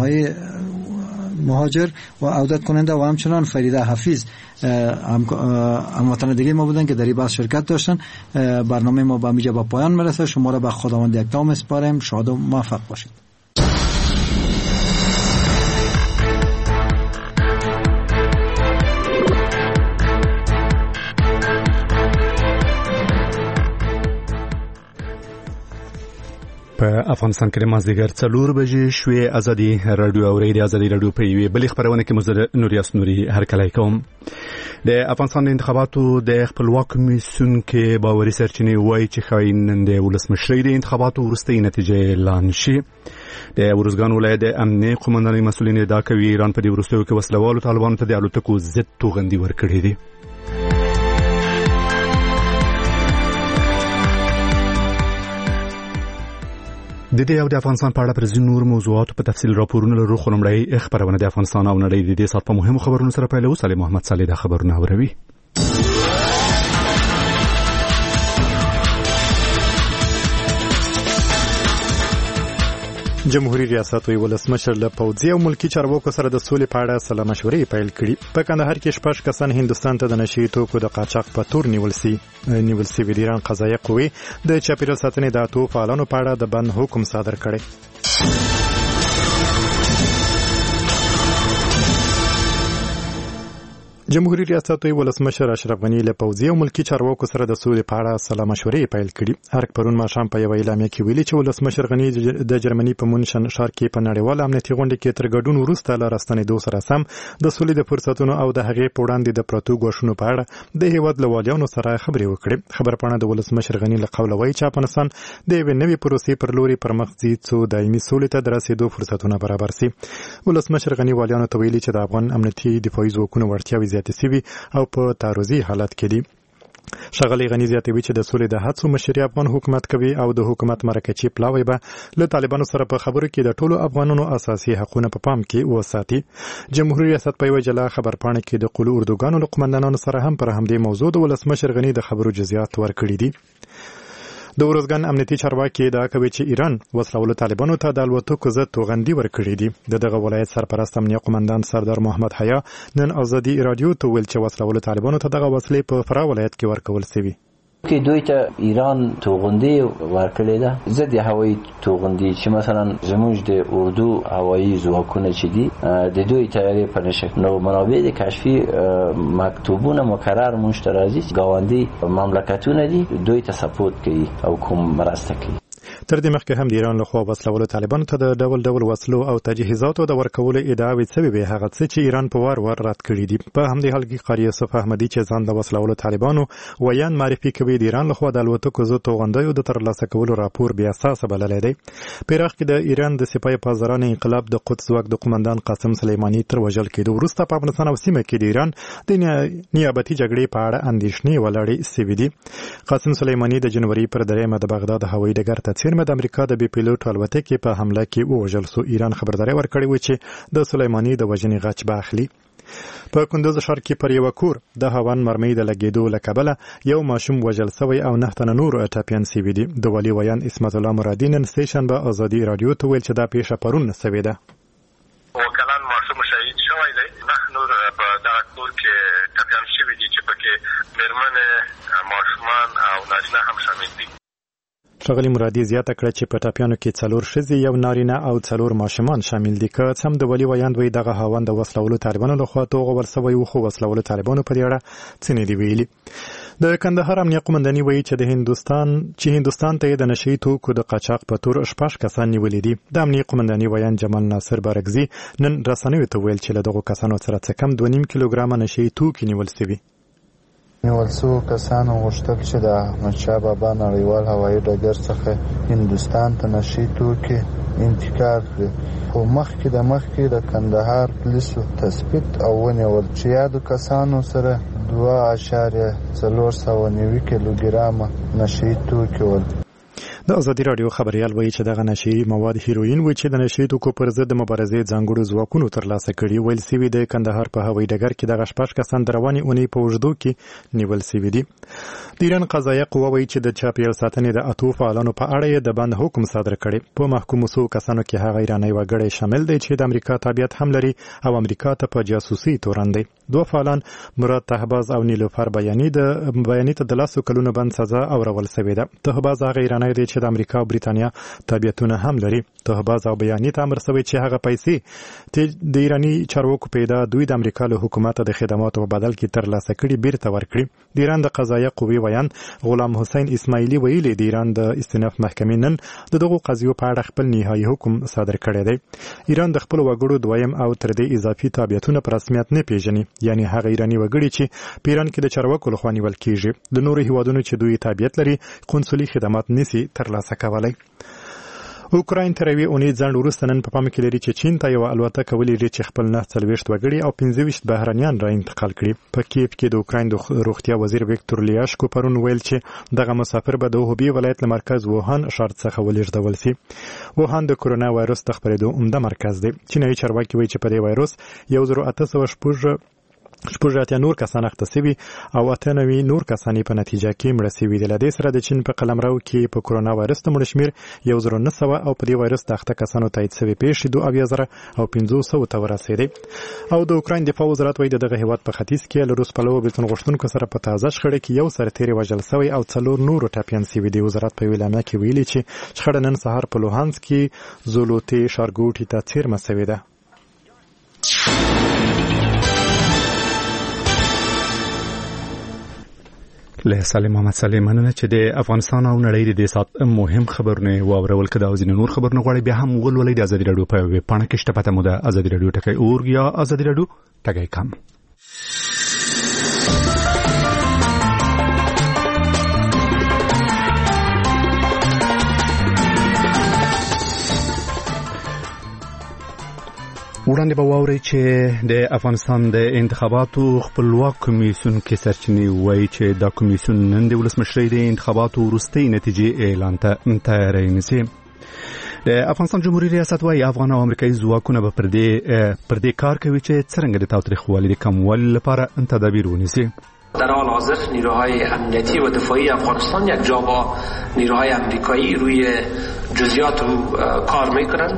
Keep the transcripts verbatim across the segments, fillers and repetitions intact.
آقای مهاجر و عودت کننده و همچنان فریده حفیظ هموطن دیگه ما بودن که در این بحث شرکت داشتن. برنامه ما به میجا با پایان میرسه. شما را به خداوند یکتا میسپاریم. شاد و موفق باشید. په افغانستان کې د مازدیګر څلور بجې شوې. ازادي رادیو اوري د ازادي رادیو په یوې بلې خبرونه کې مزه نوریاس نوري هر کله کوم. د افغانستان د انتخاباتو د خپلواک کمیسیون کې باوري سرچینې وایي چې ښایي نن د ولسمشرۍ د انتخاباتو وروستۍ نتیجې اعلان شي. د ورزګان ولایت د امنیه قومندانۍ مسؤلین ادعا کوي ایران په دې وروستیو کې وسلوالو طالبانو ته د الوتکو ضد توغندي ورکړې دي. د دې او د افغانستان په اړه پر ځینو نور موضوعاتو په تفصیل راپورونه لرو. خو لومړی خبرونه د افغانستان او نړۍ د دې سات په مهمو خبرونو سره پیلوو. سلیم محمد صالح د خبرونه اوروي. جمهوریت ریاست او ولسمشر له پوځي او ملکی چارواکو سره د سولې په اړه سلا مشورې پیل کړې. په کندهار کې شپږ کسان هندستان ته د نشي توکو د قاچاق په تور نیول سي نیول سي د ایران قضایي قوې د چاپیریال ساتنې د اتو فعالانو په اړه د بند حکم صادر کړی. جمهوریت ریاست او ولسمشر اشرف غنی له پوځي او ملکی چارواکو سره د سولې په اړه سلا مشورې پیل کړې. هرک پرون ماښام په یو اعلامیه کې ویلي چې ولسمشر غنی د جرمني په مونشن ښار کې په نړیوال امنیتي غونډه کې تر ګډون وروسته له راستنېدو سره سم د سولې د فرصتونو او د هغې په وړاندې د پرتو ګواښونو په اړه د هیواد له والیانو سره خبرې وکړې. خبرپاڼه د ولسمشر غنی له قوله وایي چې افغانستان د یوې نوې پروسې پر لوري پرمخ ځي څو دایمي سولې ته د رسېدو فرصتونه برابر سي. ولسمشر غنی والیانو ته ویلي چې د افغان امنیتي دفاعي ځواکونو وړتیاوې زیاتې سوي او په تعرضي حالت کې دي. ښاغلی غنی زیاتوي چې د سولې د هڅو مشري افغان حکومت کوي او د حکومت مرکچي پلاوی به له طالبانو سره په خبرو کې د ټولو افغانانو اساسي حقوقونه په پام کې وساتي. جمهوریت ریاست په یوه جلا خبرپاڼه کې د قلو اردوګانو له قومندانانو سره هم پر همدې موضوع د ولسمشر غنی د خبرو جزئیات ورکړي دي. د ورزګان امنیتي چارواکي ادعا کوي چې ایران وسلوالو طالبانو ته د الوتکو ضد توغندي ورکړي دي. د دغه ولایت سرپرست امنیه قومندان سردار محمد حیا نن ازادي رادیو ته ویل چې وسلوالو طالبانو ته دغه وسلې په فرا ولایت کې ورکول شوي. که دوی ته ایران توغندي ورکړې ده ضد هوایي توغندي چې مثلا زموږ د اردو هوایي ځواکونه چې دي د دوی تیاری په نشک نو منابع د کشفي مکتوبونه مکرر مونږ ته راځي. ګاونډي مملکتونه دي دوی ته سپورټ کوي او کوم مرسته کوي. تر دې مخکې هم د ایران لخوا وسلوالو طالبانو ته د ډول ډول وسلو او تجهیزاتو د ورکولو ادعاوې شوې وې. هغه څه چې ایران په وار وار رد کړي دي. په همدې حال کې قاری یوسف احمدي چې ځان د وسلوالو طالبانو ویان معرفي کوي د ایران لخوا د الوتکو ضد توغندیو د ترلاسه کولو راپور بیا اساسه بللی دی. په عراق کې د ایران د سپاه پاسداران انقلاب د قدس ځواک د قومندان قاسم سلیماني تر وژل کېدو وروسته په افغانستان او سیمه کې د ایران د نیابتي جګړې په اړه اندېښنې ولاړې سوي دي. قاسم سلیماني د جنوري پر دریمه د بغداد هوایي ډګر ته څیرمه د امریکا د بي پیلوټ الوتکې په حمله کې ووژل سو. ایران خبرداری ورکړی و چې د سلیماني د وژنې غچ به اخلي. په کندوز ښار کې پر یو کور د هاون مرمۍ د لګېدو له کبله یو ماشوم وژل سوی او نه تنه نور ټپیان سوي دي. د والي ویان اسمت الله مرادي نن سه‌شنبه ازادي رادیو ته ویل چې دا پیښه پرون سوې ده. وکلان ماشوم شهید شوی دی. نه نور په دغه کور کې ټپیان شوي دي چې پکې مېرمنې ماشومان او نارینه هم شامل دي. ښاغلي مرادي زیاته کړه چې په ټپیانو کې څلور ښځې یو نارینه او څلور ماشومان شامل دي. که څه هم د والي ویاند وایي دغه هاون د وسلوالو طالبانو لخوا توغول سوی و خو وسلوالو طالبانو په دې اړه څه نه دي ویلي. د کندهار امنیه قومنداني وایي چې د هندوستان چې هندوستان ته د نشي توکو د قاچاق په تور شپږ کسان نیولي دي. د امنیه قومنداني ویان جمال ناصر بارګزي نن رسنیو ته ویل چې له دغو کسانو سره څه کم دوه نیم کیلوګرامه نشي توکي نیول سوي. نیول سوو کسانو غوښتل چې د احمدشاه بابا نړیوال هوایي ډګر څخه هندوستان ته نشي توکي انتقال کړي. خو مخکې د مخکې د کندهار پولیسو تثبیت او ونیول چې یادو کسانو سره دوه اعشاریه څلور سوه نوي کیلوګرامه نشي توکي ول. د ازادي رادیو خبريال وایي چې دغه نشي مواد هیروین و چې د نشي توکو پر ضد مبارزې ځانګړو ځواکونو ترلاسه کړي ویل سوي د کندهار په هوایي ډګر کې دغه شپږ کسان د رواني اونۍ په اوږدو کې نیول سوي دي. د ایران قضایه قوه وایي چې د چاپیریال ساتنې د اتو فعالانو په اړه یې د بند حکم صادر کړی. په محکومو سو کسانو کې هغه ایرانی وګړي شامل دي چې د امریکا تابعیت هم لري او امریکا ته په جاسوسي تورن دي. دوه فعالان مراد تهباز او نیلوفر بیاني د بیاني ته د لاسو کلونو بند سزا اورول سوې ده. تهباز هغه ایرانی دی چې د امریکا او بریتانیا تابعیتونه هم لري. تهباز او بیاني ته امر سوی چې هغه پیسې د ایرانی چارواکو پیدا دوی د امریکا له حکومت د خدماتو په بدل کې ترلاسه کړي بیرته ورکړي. د ایران د قضایه قوې ویان غلام حسین اسماعیلی ویلي د ایران د استیناف محکمې نن د دغو قضیو په اړه خپل نهایي حکم صادر کړی دی. ایران د خپل وګړو دویم او تر دې اضافي تابعیتونه په رسمیت نه پیژني، یعنی هغه ایرانی وګړي چې په ایران کې د چارواکو لخوا نیول کیږي. د نورو هیوادونو چې دوی تابعیت لري قونسلي خدمات نشي ترلاسه کولی. اوکراین تر یوې اونۍ ځنډ وروسته نن په پام کې لري چې چین ته یوه الوتکه ولیږي چې خپل نهه څلوېښت وګړي او پنځه ویشت بهرنیان را انتقال کړي. په کیف کې د اوکراین د روغتیا وزیر ویکتور لیاشکو پرون ویل چې دغه مسافر به د هوبي ولایت له مرکز ووهان ښار څخه ولېږدول سي. ووهان د کورونا وایرس د خپرېدو عمده مرکز دی. چینایي چارواکي وایي چې په دې وایرس یو زر اته سوه شپږ شپږ اتیا نور کسان اخته سوي او اته نوي نور کسان په نتیجه کې مړه سوي دي. له دې سره د چین په قلمرو کې په کورونا وایرس د مړه شمېر یو زر نه سوه او په دې وایرس د اخته کسانو تایید سوي پیښې دوه اویا زره او پنځه سوه ته ورسېدې. او د اوکراین دفاع وزارت وایي د دغه هېواد په ختیځ کې له روس پلوه بېلتون غوښتونکو سره په تازه شخړه کې یو سرتېری وژل سوی او څلور نورو ټپیان سوي دي. وزارت په یوه اعلامیه کې ویلي چې شخړه نن سهار په لوهانسک کې زولوتې ښارګوټي ته څیرمه سوې ده. له سالم محمد سالم مننه چې د افغانستان او نړۍ د سات مهم خبرونه واورول کده او ځینې نور خبرونه غواړي بیا هم ولولئ د ازادي رادیو په ویب پاڼه کې شته پته مو د ازادي رادیو ټکی اورګ یا ازادي رادیو ټکی کام. وړاندې به واورئ چې د افغانستان د انتخاباتو خپلواک کمیسیون کې سرچینې وایي چې دا کمیسیون نن د ولسمشرۍ د انتخاباتو وروستۍ نتیجې اعلان ته تیاری نیسي. د افغانستان جمهوریت ریاست وایي افغان او امریکایي ځواکونه به پر دې پر دې کار کوي چې څرنګه د تاوتریخوالي د کموالي لپاره تدابیر ونیسي. در حال حاضر نیروهای امنیتی و دفاعی افغانستان یک جا با نیروهای امریکایی روی جزئیات کار میکنند.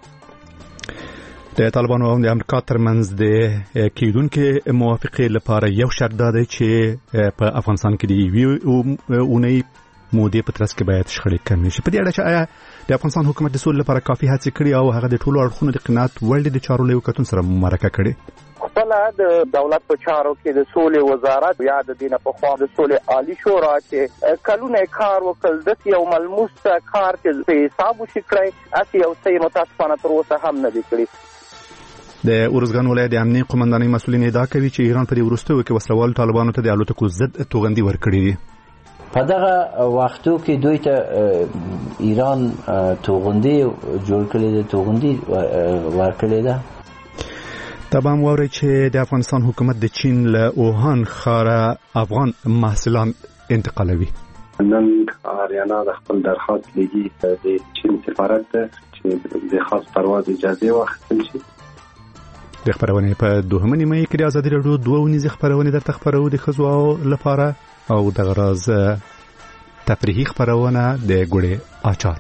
د طالبانو او د امریکا ترمنځ د کېدونکو موافقې لپاره یو شرط دی چې په افغانستان کې د یوې اونۍ مودې په ترڅ کې باید شخړې کمې شي. په دې اړه چې آیا د افغانستان حکومت د سولې لپاره کافي هڅې کړي او هغه د ټولو اړخونو د قناعت وړ د چارو له کتون سره مرکه کړي؟ خپله د دولت په چارو کې د سولې وزارت یا د دینه په خوا د سولې عالی شورا چې کلونه کار وکړ د یو ملموس کار چې په حساب وشي کړی اسی یو څه متاسفانه تر اوسه هم نه دی کړی. د ارزګان ولایت د امنیت قومندانۍ مسؤلین ادعا کوي چې ایران په دې وروستیو کې وسلوال طالبانو ته د الوتکو ضد توغندي ورکړي دي. په دغه وختو کې دوی ته ایران توغندي جوړ کړي دي توغندي ورکړي ده. تبام ووري چې د افغانستان حکومت د چین له اوهان ښاره افغان محصلان انتقالوي. نن آریانا د خپل درخواست لګي د چین سفارت چې د خاص پرواز اجازه واخیستل شي. د خبرونه په دوهمه نیمه کې د ازادي رادیو دوه ونیزه خبرونه درته خبرو د خزو لپاره او د غراز تفریحي خبرونه د ګوړې اچار.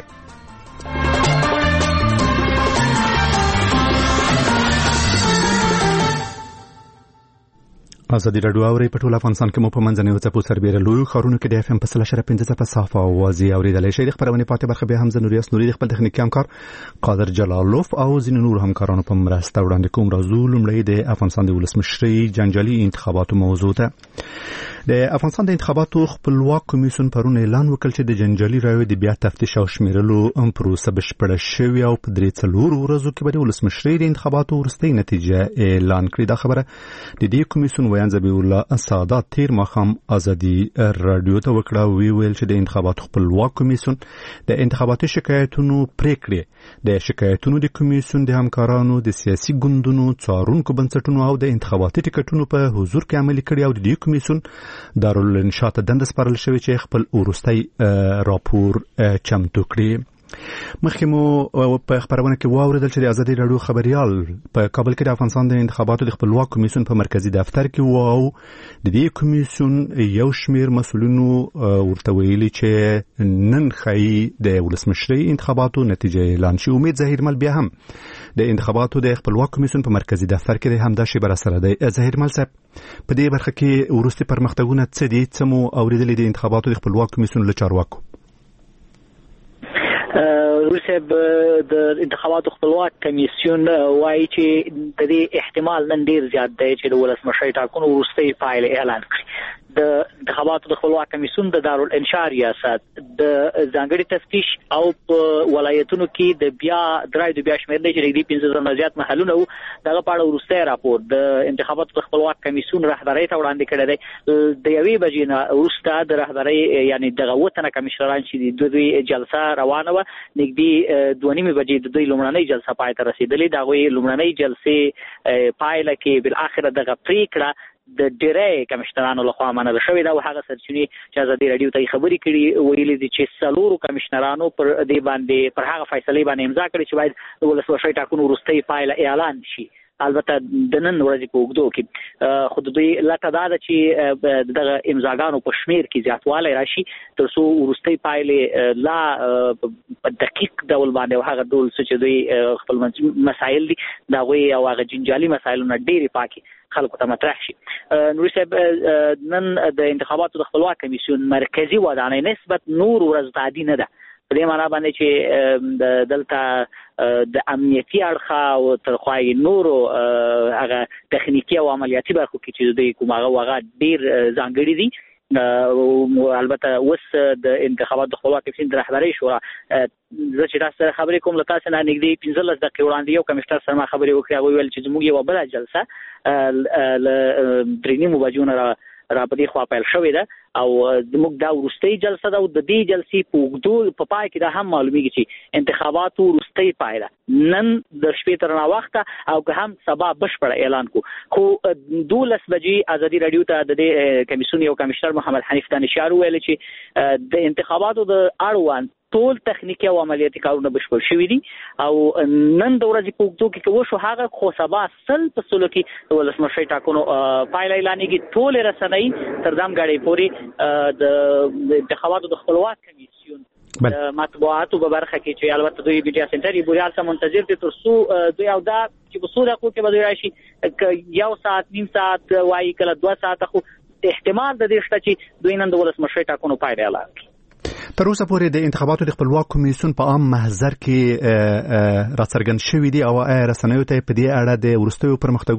ازادي رادیو اوري په ټول افغانستان کې مو په منځنۍ وڅپو سربېره لوی خارونو کې د اف ام په سل شره پنځه په صافه اوازي اوریدل شي. د خبرونه پاتې برخه به حمزه نوریاس نوري د خپل تخنیکي همکار قادر جلالوف او ځینې نور همکارانو په مرسته وړاندې کوم راځو. لومړی د افغانستان د ولسمشرۍ جنجالي انتخاباتو موضوع ته. د افغانستان د انتخاباتو خپلواک کمیسیون پرون اعلان وکړ چې د جنجالي رایو د بیا تفتیش او شمیرلو پروسه بشپړه شوې او په درې څلور ورځو کې به د ولسمشرۍ د انتخاباتو وروستۍ نتیجه اعلان کړي. دا خبره د دې کمیسیون بیان ذبیح الله سادات تیر مخام ازادي رادیو ته وکړه وی ویل چې د انتخاباتو خپلواک کمیسیون د انتخاباتي شکایتونو پریکړې د شکایتونو د کمیسیون د همکارانو د سیاسي ګوندونو څارونکو بنسټونو او د انتخاباتي ټیکټونو په حضور کې عملي کړي او د دې کمیسیون دارالانشاء ته دنده سپارل شوې چې خپل وروستي راپور چمتو کړي. مخکې مو په خبرونه کې واوریدل چې د ازادي رادیو خبريال په کابل کې د افغانستان د انتخاباتو د خپلواک کمیسیون په مرکزی دفتر کې وو او د دې کمیسیون یو شمیر مسؤلینو ورته ویلي چې نن خای د ولسمشرۍ انتخاباتو نتیجه اعلان شي. امید ظاهرمل بیا هم د انتخاباتو د خپلواک کمیسیون په مرکزی دفتر کې هم دا شی بر سره دی. ظاهرمل صاحب په دې برخه کې ورستي پرمختګونه څه دي چې مو اوریدل د انتخاباتو د خپلواک کمیسیون له چارواکو؟ روسیه د انتخاباتو خپلواک کمیسیون وایي چې د دې احتمال نن ډیر زیات دی چې د ولسمشرۍ ټاکنو وروستۍ پایلې اعلان کړي. د انتخاباتو د خپلواک کمیسیون د دارالانشاء ریاست د ځانګړي تفتیش او په ولایتونو کې د بیا درای د بیا شمیرنې چې د پنځه زره زیات محلونه وو دغه په اړه وروستۍ راپور د انتخاباتو د خپلواک کمیسیون رهبرۍ ته وړاندې کړی دی. د یوې بجې نه وروسته د رهبرۍ یعنی دغه وطن کمیشنران چې د دوی جلسه روانه و نږدې دوه نیمې بجې د دوی لومړنۍ جلسه پای ته رسیدلې. د هغوی لومړنۍ جلسې پایله کې بالاخره دغه پریکړه د ډیری کمشنرانو لخوا منل شوې ده او هغه سرچینې چې ازادي رادیو ته خبرې کړي ویلي دي چې څلورو کمشنرانو پر دې باندې پر هغه فیصلې باندې امضا کړې چې باید د ولسمشرۍ ټاکنو وروستۍ پایله اعلان شي. البته د نن ورځې په اوږدو کې خو د دوی لټه دا ده چې دغه امضاګانو په شمیر کې زیاتوالی راشي تر څو وروستۍ پایلې لا په دقیق ډول باندې او هغه ډول چې دوی خپل مسایل دي د هغوی او هغه جنجالي مسایلونه ډېرې پاکې خلکو ته مطرح شي. نوري صاحب نن د انتخاباتو د خپلواک کمیسیون مرکزی ودانۍ نسبت نور ورځ عادي نه ده. په دې معنا باندې چې دلته د امنیتي اړخ او ترخوای نورو هغه تخنیکی او عملیاتي برخو کې چې دوی کوم هغه وغه ډیر ځانګړي دي. البته اوس د انتخاباتو د خپلواک کمیسیون د رهبرۍ شورا زه چې تاسو سره خبرې کوم له تاسو نه نږدې پنځلس دقیقې وړاندې یو کمشنر سره ما خبرې وکړې هغه ویل چې زموږ یوه بله جلسه له درې نیمو بجو نه را په دې خوا پیل شوې ده او زموږ دا وروستۍ جلسه ده او د دې جلسې په اوږدو په پای کې دا هم معلومیږي چې انتخاباتو وروستۍ پایله نن د شپې تر ناوخته او که هم سبا بشپړه اعلان کو. خو دولس بجې ازادي رادیو ته د دې کمیسیون یو کمشنر محمد حنیف دانشیار ویل چې د انتخاباتو د اړوند ټول تخنیکی او عملیاتي کارونه بشپړ شوي دي او نن د ورځې په اوږدو کې وشو هغه خو سبا سل په سلو کې د ولسمشرۍ ټاکنو پایله اعلانېږي. ټولې رسنۍ تر ځانګړې پورې د انتخاباتو د خپلواک کمیسیون د مطبوعاتو په برخه کې چې البته دوی میډیا سنټر یې بوریال څخه منتظر دي تر څو دوی او دا چې په څو دقیقو کې به دوی راشي یو ساعت نیم ساعت وایي کله دوه ساعته خو احتمال د دې شته چې دوی نن د ولسمشرۍ ټاکنو پایله اعلان کړي. تر اوسه پورې د انتخاباتو د خپلواک کمیسیون په عام محضر کې راڅرګند شوی دی او رسنیو ته په دې اړه د وروستیو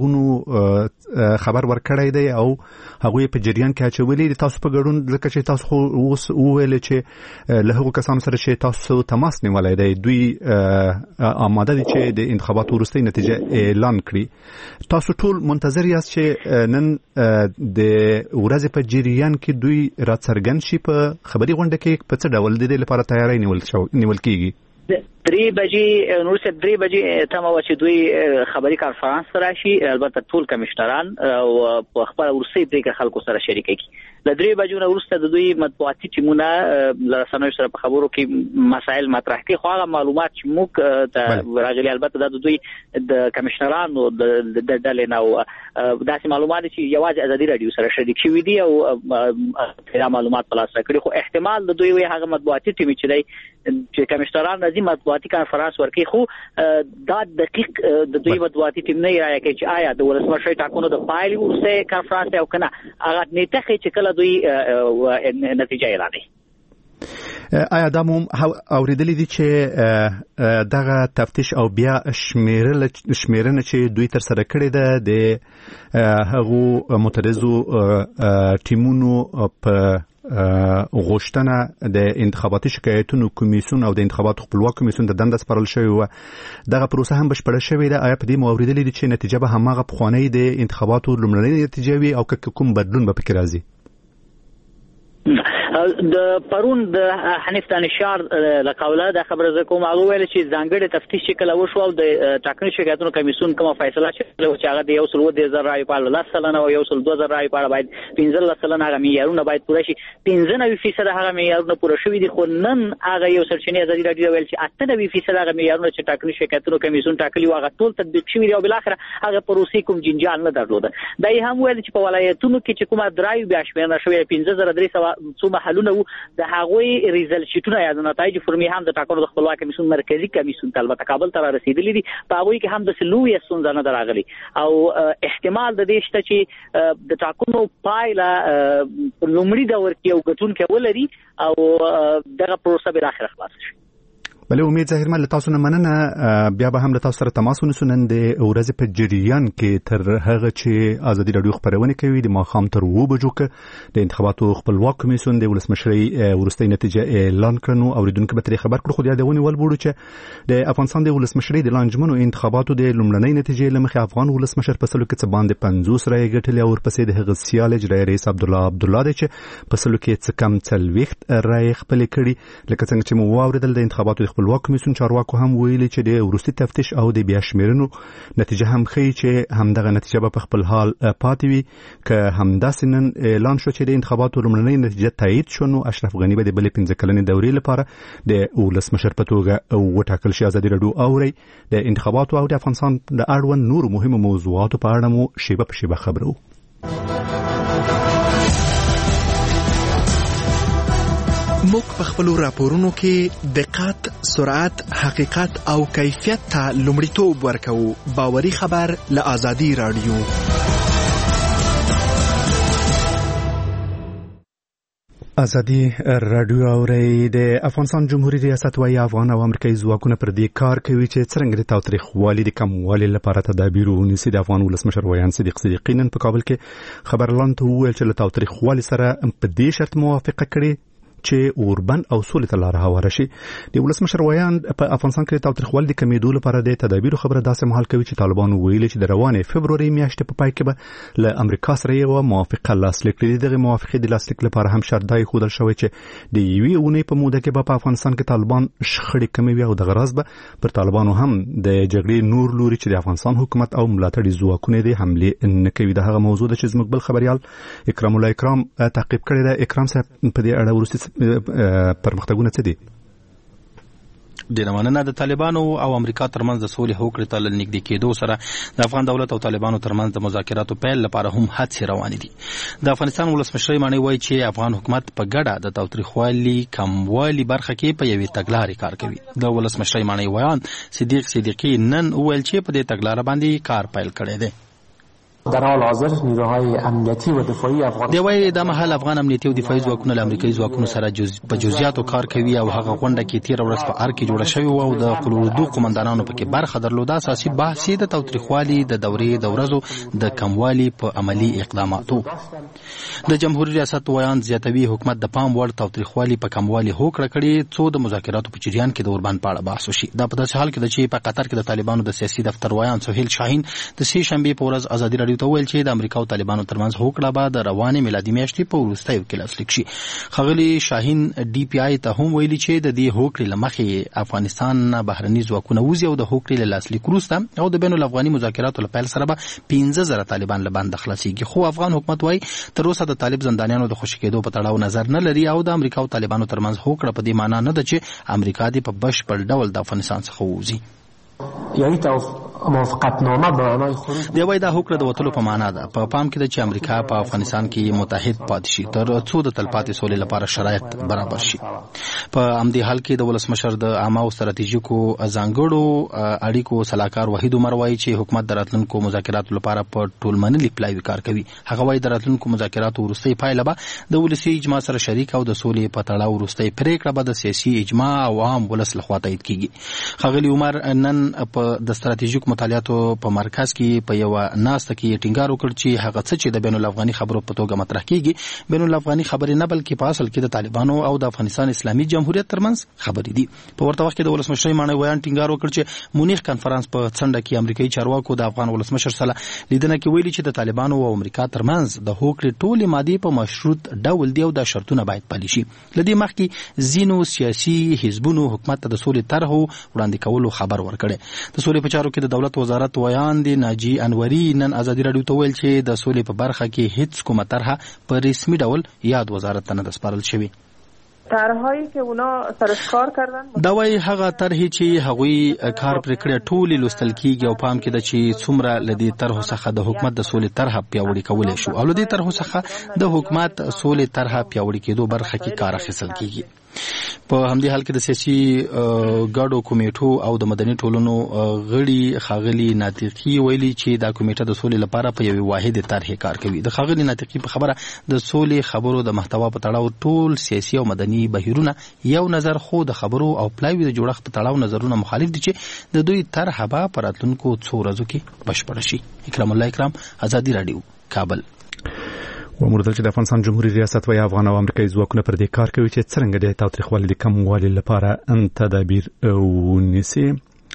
پرمختګونو خبر ورکړی دی او هغوی په جریان کې اچولي دي. تاسو په ګډون ځکه چې تاسو خو اوس وویل چې له هغو کسانو سره چې تاسو تماس نیولی دی دوی آماده دي چې د انتخاباتو وروستۍ نتیجه اعلان کړي. تاسو ټول منتظر یاست چې نن د ورځې په جریان کې دوی راڅرګند شي په خبري غونډه کې په څه ډول د دې لپاره تیاری نیول نیول کیږي؟ درې بجې نور څه درې بجې تمه و چې دوی خبري کانفرنس راشي. البته ټول کمشنران او په خپل وروستۍ پریکړه خلکو سره شریک کړي. ل درې بجو نه وروسته د دوی مطبوعاتي ټیمونه له رسنیو سره په خبرو کې مسائل مطرح کوي. خو هغه معلومات چې موږ ته راغلي البته د دوی د کمشنرانو د ډلې نه او داسې معلومات چې یوازې ازادي رادیو سره شریک شوي دي او دا معلومات په لاس راکړي. خو احتمال د دوی وي هغه مطبوعاتي ټیم چې دی چې کمشنران راځي مطبوعاتي کانفرنس ورکړي. خو دا دقیق د دوی مطبوعاتي ټیم نه راځي چې آیا د ولسمشرۍ ټاکنو د پایلې وروسته کانفرنس او کنه هغه نیټه چې کله دوی نتیجه اعلانوي. آیا دا مو اوریدلې دي چې دغه تفتیش او بیا شمیرل شمیرنه چې دوی تر سره کړې ده د هغو مترازو ټیمونو په غوښتنه د انتخاباتي شکایتونو کمیسیون او د انتخاباتو خپلواک کمیسیون د دنده سپارل شوی و دغه پروسه هم بشپړه شوې ده. آیا په دې مو اوریدلې چې نتیجه به هماغه پخوانۍ د انتخاباتو لومړنۍ نتیجه وي او که کوم بدلون به پکې راځي؟ د پرون د حنیف دانشار له قوله د خبره ز کوم هغه ویل چې ځانګړي تفتیش شکل وشو او د ټاکنې شکایتونو کمیسیون کومه فیصله شوه چې هغه د یو سل ودې زر رای په اړه لسلنه او یو سل دوه زر رای په اړه باید پنځه لسلنه هغه معیارونه باید پوره شي. پنځه نوي فیصد هغه معیارونه پوره شوي دي، خو نن هغه یو سرچینې ازادي راډیو ویل چې اته نوي فیصد هغه معیارونه چې ټاکنې شکایتونو کمیسیون ټاکلي و هغه ټول تطبیق شوي دي او بل اخر هغه پروسې کوم جنجال نه درلوده. دا یې هم ویل چې په ولایتونو کې چې کومه درایو بیا شمېرنه شوې پنځه زره درې سوه څو محلونه وو د هغوی ریزلټ شیټونه یا د نتایج فرمي هم د ټاکنو د خپلواک کمیسیون مرکزی کمیسیون ته البته کابل ته رسیدلې دي. په هغوی کې هم د سلوي ستونزه نه راغلي او احتمال د دې شته چې د ټاکنو پایله لومړي دور کې یو ګټونکی ولري او دغه پروسه به اخر خلاص شي. بله امید ظاهر من له تاسو نه مننه. بیا به هم له تاسو سره تماس ونیسو نن د ورځې په جریان کې تر هغه چې ازادي راډیو خبرونه کوي د ماښام تر اوه بجو کې د انتخاباتو خپلواک کمیسیون د ولسمشرۍ وروستۍ نتیجه اعلان کړنو اوریدونکو به ترې خبر کړو. خو د یادونې ول بوړو چې د افغانستان د ولسمشرۍ د لانجمنو انتخاباتو د لومړنۍ نتیجې له مخې افغان ولسمشر په سلو کې څه باندې پنځوس رایې ګټلې او ورپسې د هغه سیال اجرایي رئیس عبدالله عبدالله دی چې په سلو کې څه کم څلوېښت رایې خپلې کړي. لکه څنګه چې مو واورېدل د انتخاباتو خپلواک کمیسیون چارواکو هم ویلي چې د وروستي تفتیش او د بیا شمیرنو نتیجه هم ښیي چې همدغه نتیجه به په خپل حال پاتې وي. که همداسې نن اعلان شو چې د انتخاباتو لومړنۍ نتیجه تایید شو نو اشرف غني به د بلې پنځه کلنې دورې لپاره د ولسمشر په توګه وټاکل شي. ازادي راډیو اوري د انتخاباتو او د افغانستان د اړوند نورو مهمو موضوعاتو په اړه مو شیبه په شیبه خبرو. موږ په خپل راپورونو کې دقت، سرعت، حقیقت او کیفیت ته لومړیتوب ورکوو. باوري خبر له ازادي راډیو. ازادي راډیو اوري. د افغانستان جمهوریت ریاست وايي افغان او امریکایي ځواکونه پر دې کار کوي چې څرنګه د تاوتریخوالي د کموالي لپاره تدابیر ونیسي. د افغان ولسمشر ویان صدیق صدیقی نن په کابل کې خبرلاند ته وویل چې له تاوتریخوالي سره په دې شرط موافقه کړې چې اوربن او سولې ته لار هواره شي. د ولسمشر ویان په افغانستان کې د تاوتریخوالي د کمیدو لپاره د تدابیرو خبره داسې مهال کوي چې طالبان ویلي چې د روانې فبروري میاشتې په پای کې به له امریکا سره یو موافقه لاسلیک کړي. دغه موافقې د لاسلیک لپاره هم شرط دی ښودل شوی چې د یوې اونۍ په موده کې به په افغانستان کې طالبان شخړې کموي او دغه راز به پر طالبانو هم د جګړې نور لوري چې د افغانستان حکومت او ملاتړي ځواکونه دي حملې نه کوي. د هغه موضوع ده چې زموږ بل خبريال اکرام الله اکرام تعقیب کړی دی. اکرام صاحب په دې اړه ورسته پرمختګونه څه دي؟ د مننه د طالبانو او امریکا ترمنځ د سولې هوکړې ته نږدې کېدو سره د افغان دولت او طالبانو ترمنځ د مذاکراتو پیل لپاره هم هڅې روانې دي. د افغانستان ولسمشر مانی وایي چې افغان حکومت په ګډه د تاوتریخوالي کموالي برخه کې په یوې تګلارې کار کوي. د ولسمشر مانی ویان صدیق صدیقی نن وویل چې په دې تګلارې باندې کار پیل کړی دی. در حال حاضر نیروهای امنیتی و دفاعی افغان دی وایي د مهال افغان امنیتي او دفاعي ځواکونه له امریکایي ځواکونو سره جز... په جزئیاتو کار کوي او هغه غونډه کې تیر ورځ په ار کې جوړه شوې او د قلوردو قومندانانو پکې برخه درلوده. اساسي بحث د تاوتریخوالي د دورې د ورځو د کموالي په عملی اقداماتو. د جمهوریت ریاست ویان زیاتوي حکومت د پام وړ تاوتریخوالي په کموالي هوکړه کړې څو د مذاکراتو په جریان کې د اوربند په اړه بحث وشي. دا په داسې حال کې د چې په قطر کې د طالبانو د سیاسي دفتر ویان سهیل شاهین د سې شنبه په ورځ ازادي راډیو ته ویل چې د امریکا او طالبانو ترمنځ هوکړه به د روانې میلادي میاشتې په وروستیو کې لاسلیک شي. ښاغلي شاهین ډي پی آی ته هم ویلي چې د دې هوکړې له مخې افغانستان نه بهرني ځواکونه وځي او د هوکړې له لاسلیک وروسته او د بین الافغاني مذاکراتو له پیل سره به پنځه زره طالبان له بند خلاصيږي. خو افغان حکومت وايي تر اوسه د طالب زندانیانو د خوشي کېدو په تړاو نظر نه لري او د امریکا او طالبانو ترمنځ هوکړه په دې معنی نه ده چې امریکا دې په بشپړ ډول د افغانستان څخه ووځي. یعنی موافقتنامه به معنای خروج دی وای دا هوکړه د وټلو په معنا ده. په پام کې ده چې امریکا په افغانستان کې متحد پاتې شي تر څو د تلپاتې سولې لپاره شرایط برابر شي. په همدې حال کې د ولسمشر د عامه او ستراتیژیکو ځانګړو اړیکو صلاحکار وحید عمر وایي چې حکومت د راتلونکو مذاکراتو لپاره په ټولمنلي پلای کار کوي. هغه وایي د راتلونکو مذاکراتو وروستۍ پایله به د ولسي اجماع سره شریک او د سولې په تړاو وروستۍ پریکړه به د سیاسي اجماع او عام ولس لخوا تایید کیږي. ښاغلي عمر نن په د ستراتیژیکو مطالعاتو په مرکز کې په یو ناسته کې ټینګار وکړ چې هغه څه چې د بین الافغاني خبرو په توګه مطرح کیږي بین الافغاني خبرې نه بلکې په اصل کې د طالبانو او د افغانستان اسلامي جمهوریت ترمنځ خبرې دي. په ورته وخت کې د ولسمشر مانوي ویان ټینګار وکړ چې مونیخ کانفرنس په څنډه کې امریکایي چارواکو د افغان ولسمشر سره لیدنه کې ویلي چې د طالبانو او امریکا ترمنځ د هوکړې ټولې مادې په مشروط ډول دی او د شرطونه باید پلي شي. لدې مخکې ځینو سیاسي حزبونو حکومت ته د سولې طرحو وړاندې کولو خبر ورکړی. د سولې په چارو کې د دولت وزارت ویان دی ناجی انوري نن ازادي راډیو ته ویل چې د سولې په برخه کې هیڅ کومه طرحه په رسمي ډول یاد وزارت ته نه سپارل شوی. طرحهایی که اونا سرش کار کردن دا وایي هغه طرحې چې هغوی کار پرې کړی ټولې لوستل کیږي او پام کې ده چې څومره له دې طرحو څخه د حکومت د سولې طرحه پیاوړې کولی شو او له دې طرحو څخه د حکومت سولې طرحه پیاوړې کېدو برخه کې کار اخیستل کیږي. په همدې حال کې د سیاسي ګډو کمیټو او د مدني ټولنو غړي ښاغلي ناطقي ویلي چې دا کمیټه د سولې لپاره په یوې واحدې طرحې کار کوي. د ښاغلي ناطقي په خبره د سولې خبرو د محتوا په تړاو ټول سیاسي او مدني بهیرونه یو نظر خو د خبرو او پلاوي د جوړښت په تړاو نظرونه مخالف دي چې د دوی طرحه به په راتلونکو څو ورځو کې بشپړه شي. اکرام الله اکرام، ازادي راډیو، کابل. وموردل چې د افغانستان جمهوریت ریاست و افغان او امریکایي ځواکونه پر دې کار کوي چې څرنګه د تاوتریخوالي د کموالي لپاره تدابیر ونیسي.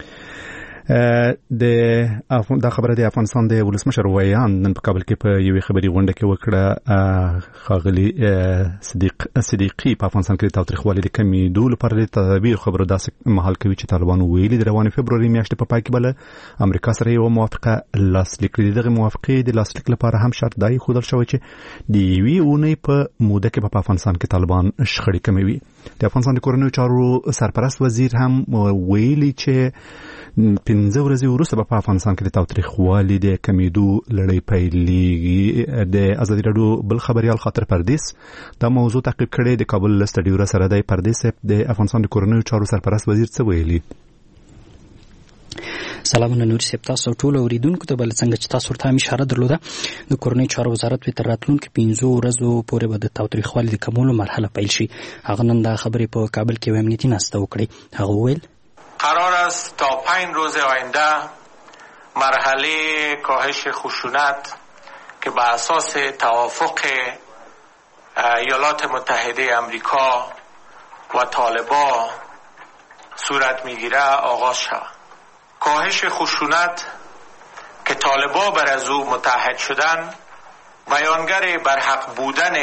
د دا خبره د افغانستان د ولسمشر ویان نن په کابل کې په یوې خبري غونډه کې وکړه. ښاغلي صدیق صدیقي په افغانستان کې د تاوتریخوالي د کمیدو لپاره د تدابیر خبرو داسې مهال کوي چې طالبانو ویلي د روانې فبروري میاشتې په پای کې بل امریکا سره یو موافقه لاسلیک کړې. دغه موافقې د لاسلیک لپاره هم شرط دی ښودل شوی چې د یوې اونۍ په موده کې په افغانستان کې طالبان شخړې کموي. د افغانستان د کورنیو چارو سرپرست وزیر هم ویلي چې پنځه ورځې وروسته په افغانستان کې د تاوتریخوالي د کمیدو لړۍ پیلېږي. د ازادي راډیو بل خبريال خاطر پردیس دا موضوع تعقیب کړی. د کابل سټډیو را سره دی پردیس د افغانستان د کورنیو چارو سرپرست وزیر څه ویلي؟ سلامونه نور سیب تاسو ټول اوریدونکو ته بل څنګه چې تاسو ورته اشاره درلوده د کورنیو چارو وزارت تر راتلونکو پنځو ورځو پورې به د تاوتریخوالي د کمولو مرحله پیل شي. هغه نن دا خبرې په کابل کې امنیتي ناسته وکړي. هغه ویل قرار است تا پنج روز آینده مرحله کاهش خشونت که بر اساس توافق ایالات متحده آمریکا و طالبان صورت میگیره آغاز شود. کاهش خشونت که طالبان بر از او متحد شدن بیانگر برحق بودن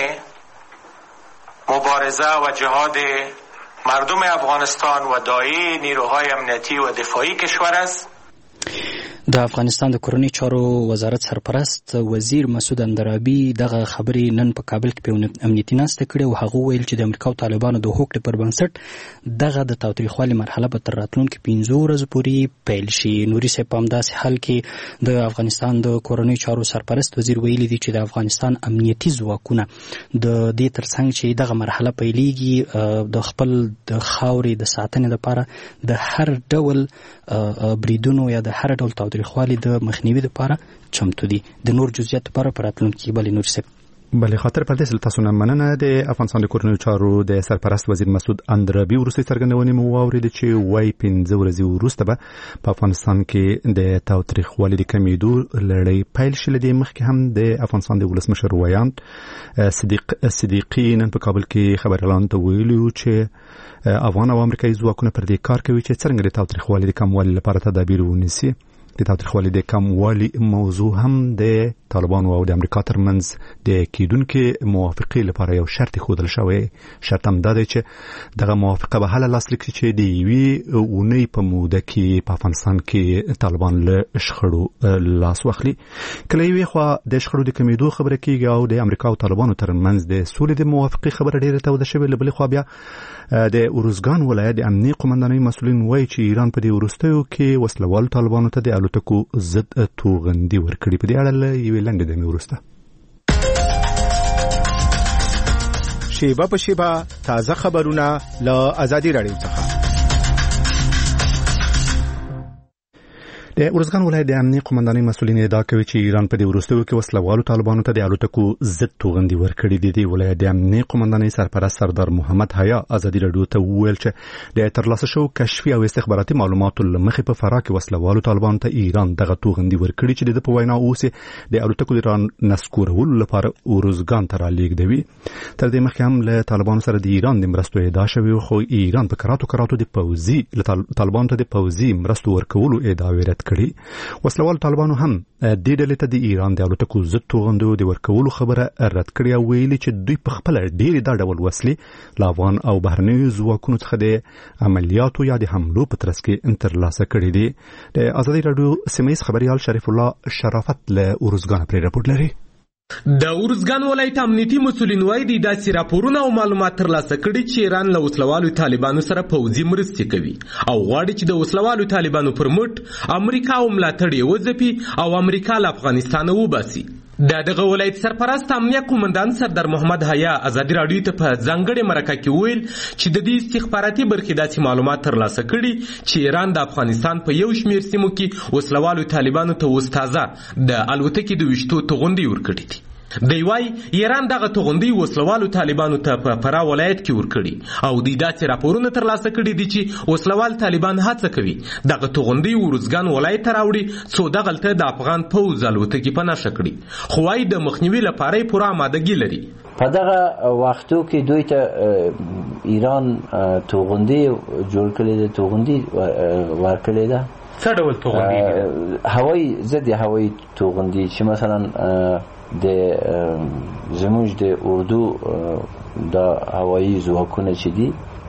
مبارزه و جهاد مردم افغانستان و داعیه نیروهای امنیتی و دفاعی کشور است. د افغانستان د کورنیو چارو وزارت سرپرست وزیر مسعود اندرابي دغه خبرې نن په کابل کې په امنیتي ناسته کړې او هغه ویل چې د امریکا او طالبانو د هوکړې پر بنسټ دغه د تاوتریخوالي مرحله به تر راتلونکو پنځو ورځو پورې پیل شي. نوري صاحب په همداسې حال کې د افغانستان د کورنیو چارو سرپرست وزیر ویلي دي چې د افغانستان امنیتي ځواکونه د دې ترڅنګ چې دغه مرحله پیلېږي د خپل د خاورې د ساتنې لپاره د هر ډول بریدونو یا د هر ډول تاوتریخوالي د مخنیوي لپاره چمتو دي. د نور جزئیات لپاره پر راتلونکي بل نور څه بلې خاطر پردیس تاسو نه مننه. د افغانستان د کورنیو چارو د سرپرست وزیر مسعود اندرابي وروستي څرګندونې مو واورېدې چې وایي پنځه ورځې وروسته به په افغانستان کې د تاوتریخوالي د کمیدو لړۍ پیل شي. له دې مخکې هم د افغانستان د ولسمشر ویان صدیق صدیقي نن په کابل کې خبريالانو ته ویلي چې افغان او امریکایي ځواکونه پر دې کار کوي چې څرنګه د تاوتریخوالي د کموالي لپاره تدابیر ونیسي. د تاوتریخوالي د کموالي موضوع هم د طالبانو او د امریکا ترمنځ د کېدونکو موافقې لپاره یو شرط ښودل شوی. شرط هم دا دی چې دغه موافقه به هله لاسلیک شي چې د یوې اونۍ په موده کې په افغانستان کې طالبان له شخړو لاس واخلي. کله یوې خوا د شخړو د کمیدو خبره کیږي او د امریکا او طالبانو ترمنځ د سولې د موافقې خبره ډیره توده شوې. له بلې خوا بیا د ارزګان ولایت د امنیه قومندانۍ مسؤلین وایي چې ایران په دې وروستیو کې وسلوال طالبانو ته د الوتکو ضد توغندي ورکړي. په دې اړه له یوې لنډې دمې وروسته شیبه په شیبه تازه خبرونه له ازادي راډیو څخه. د ورزګان ولایت د امنیه قومندانۍ مسؤلین ادعا کوي چې ایران په دې وروستیو کې وسلوالو طالبانو ته د الوتکو ضد توغندي ورکړي دي. د ولایت د امنیه قومندانۍ سرپرست سردار محمد حیا ازادي رادیو ته وویل چې د ترلاسه شوو کشفي او استخباراتي معلوماتو له مخې په فراه کې وسلوالو طالبانو ته ایران دغه توغندي ورکړي چې د په وینا اوس د الوتکو د نسکورولو لپاره ورزګان ته رالیږدوي. تر دې مخکې هم له طالبانو سره د ایران د مرستو ادعا شوې، خو ایران په کراتو کراتو د پوځي طالبانو ته د پوځي مرستو ورکولو ادعاوې رد کړي. وسلوال طالبانو هم د ډلې ته د ایران د الوتکو ضد توغندو د ورکولو خبره رد کړې او ویلي چې دوی په خپل ډېری دا ډول وسلې له افغان او بهرنیو ځواکونو څخه د عملیاتو یا د حملو په ترڅ کې ترلاسه کړي دي. د ازادي رادیو سیمه ییز خبريال شریف الله شرافت له ورزګان پرې راپور لري. د ورزګان ولایت امنیتي مسؤلین وايي د داسې راپورونه او معلومات ترلاسه کړي چې ایران له وسلوالو طالبانو سره پوځي مرستې کوي او غواړي چې د وسلوالو طالبانو پر مټ امریکا او ملاتړ یې وځپي او امریکا له افغانستانه وباسي. د دغه ولایت سرپرست امنیه قومندان سردار محمد حیا ازادي رادیو ته په ځانګړې مرکه کې ویل چې د دې استخباراتي برخې داسې معلومات ترلاسه کړي چې ایران د افغانستان په یو شمېر سیمو کې وسلوالو طالبانو ته وستازه د الوتکې د ویشتو توغندي ورکړي دي. دی وايي ایران دغه توغندي وسلوالو طالبانو ته په فراه ولایت کې ورکړي او د داسې راپورونه ترلاسه کړي دي چې وسلوال طالبان هڅه کوي دغه توغندي ورزګان ولایت ته راوړي څو دغلته د افغان پوځ الوتکې په نښه کړي، خو وايي د مخنیوي لپاره یې پوره آمادګي لري. په دغه وختو کې دوی ته ایران توغندي جوړ کړي ده، توغندي ورکړي ده. څه ډول توغندي؟ هوایي ضد هوایي توغندي چې مثلا د زموږ د اردو د هوایي ځواکونه چې دي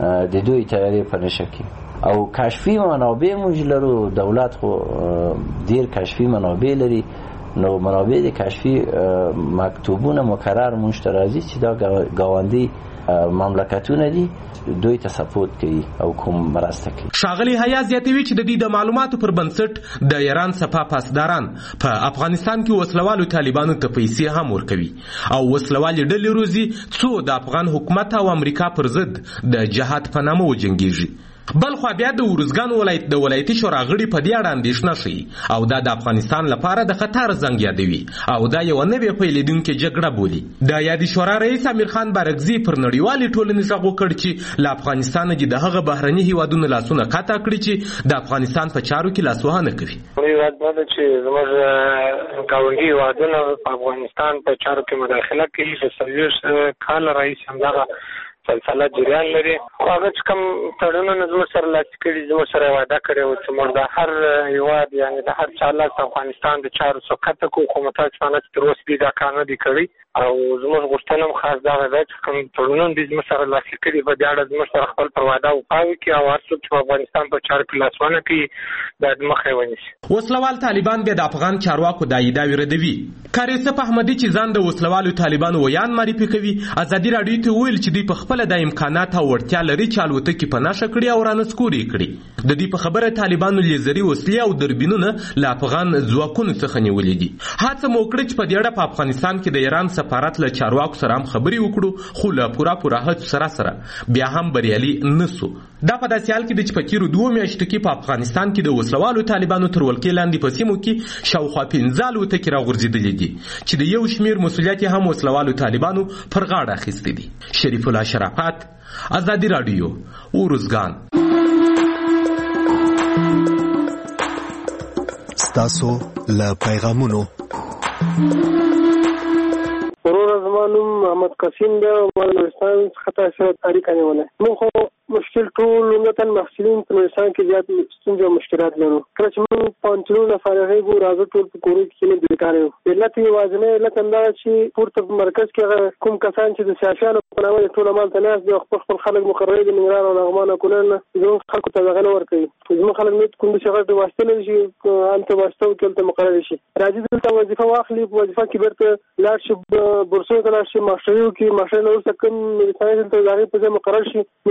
د دوی تیارې په نښه کې او کشفي منابع موږ لرو. دولت خو ډېر کشفي منابع لري، نو منابع د کشفي مکتوبونه مکرر موږ ته راځي چې دا ګاونډي مملکتونه دي دوی ته سپورټ کوي او کوم مرسته کوي. ښاغلي حیا زیاتوي چې د دې د معلوماتو پر بنسټ د ایران سپاه پاسداران په افغانستان کې وسلوالو طالبانو ته پیسې هم ورکوي او وسلوالي ډلې روزي څو د افغان حکومت او امریکا پر ضد د جهاد په نامه وجنګیږي. بل خو بیا د ورزګان ولایت د ولایتي شورا غړي په دې اړه اندېښنه ښیي او دا د افغانستان لپاره د خطر زنګ یادوي او دا یو نوې پیلېدونکې جګړه بولي. د یادې شورا رئیس امیر خان بارکزي پر نړیوالې ټولنې غږ وکړ چې له افغانستانه دې د هغه بهرني هیوادونو لاسونه قطع کړي چې د افغانستان په چارو کې لاسوهنه کوي. هیواد دا چې زموږ ګاونډي هیوادونه په افغانستان په چارو کې مداخله کوي. د څلوېښت کاله رئیس همدغه سلسله جریان لري. هغه چې کوم تړونونه زموږ سره لاسلیک کړي، زموږ سره وعده کړې وه چې موږ د هر هیواد یعنې د هر چا لاس افغانستان د چارو څخه قطع کړو، خو متاسفانه چې تر اوسه دوی دا کار نه دي کړی او زموږ غوښتنه هم خاص دغه ده چې کوم تړونونه دوی زموږ سره لاسلیک کړي په دې اړه زموږ سره خپل پر وعده وفا وکړي او هر څوک چې په افغانستان په چارو کې لاسوهنه کوي باید مخه یې ونیسي. وسلوال طالبان بیا د افغان چارواکو دا ادعاوې ردوي. کاریسف احمدي چې ځان د وسلوالو طالبانو ویان معرفي کوي ازادي رادیو ته ویل چې دوی په خپله د امکانات او وړتیا لري چې الوتکې په نښه کړي او رانسکور یې کړي. د دې په خبره طالبانو لیزري وسلې او دربینونه له افغان ځواکونو څخه نیولې دي. هڅه مو وکړه چې په دې اړه په افغانستان کې د ایران سفارت له چارواکو سره هم خبرې وکړو، خو له پوره پوره هڅو سره سره بیا هم بریالي نه سو. دا په داسې حال کې ده چې په تېرو دوو میاشتو کې په افغانستان کې د وسلوالو طالبانو تر ولکې لاندې په سیمو کې شاوخوا پنځه الوتکې راغورځېدلې دي چې د یو شمېر مسؤلیت یې هم وسلوالو طالبانو پر غاړه اخیستی دي. شریف الله شرافت، ازادي رادیو، ورزګان. ستاسو له پیغامونو ورور زمانوم محمد قاسم د افغانستان څخه تاسو تاریخ نیولای. موږ خو مشکل ټول لومړی محصلین په افغانستان کې زیات ستونزې او مشکلات لرو. کله چې موږ پوهنتونونه فارغېږو راځو ټول په کورو کې نه بیکاره یو. علت یوازینی علت همدا چې پورته په مرکز کې کوم کسان چې د سیاسیانو په نامه ټول همالته ناست دي او خپل خپل خلک مقرر دي ننګرهار او لغمان او کونړ نه زموږ خلکو ته دغه نه ورکوي. زموږ خلک نه کوم داسې غټ واسطه لري چې هلته واسطه وکړي هلته مقرر شي. راځي دلته وظیفه واخلي، په وظیفه کې بیرته لاړ شي، بورسونو ته لاړ شي، ماسټري وکړي، ماسټري نه وروسته کوم انساني دلته د هغې په ځای مقرر شي، نو بیرته موږ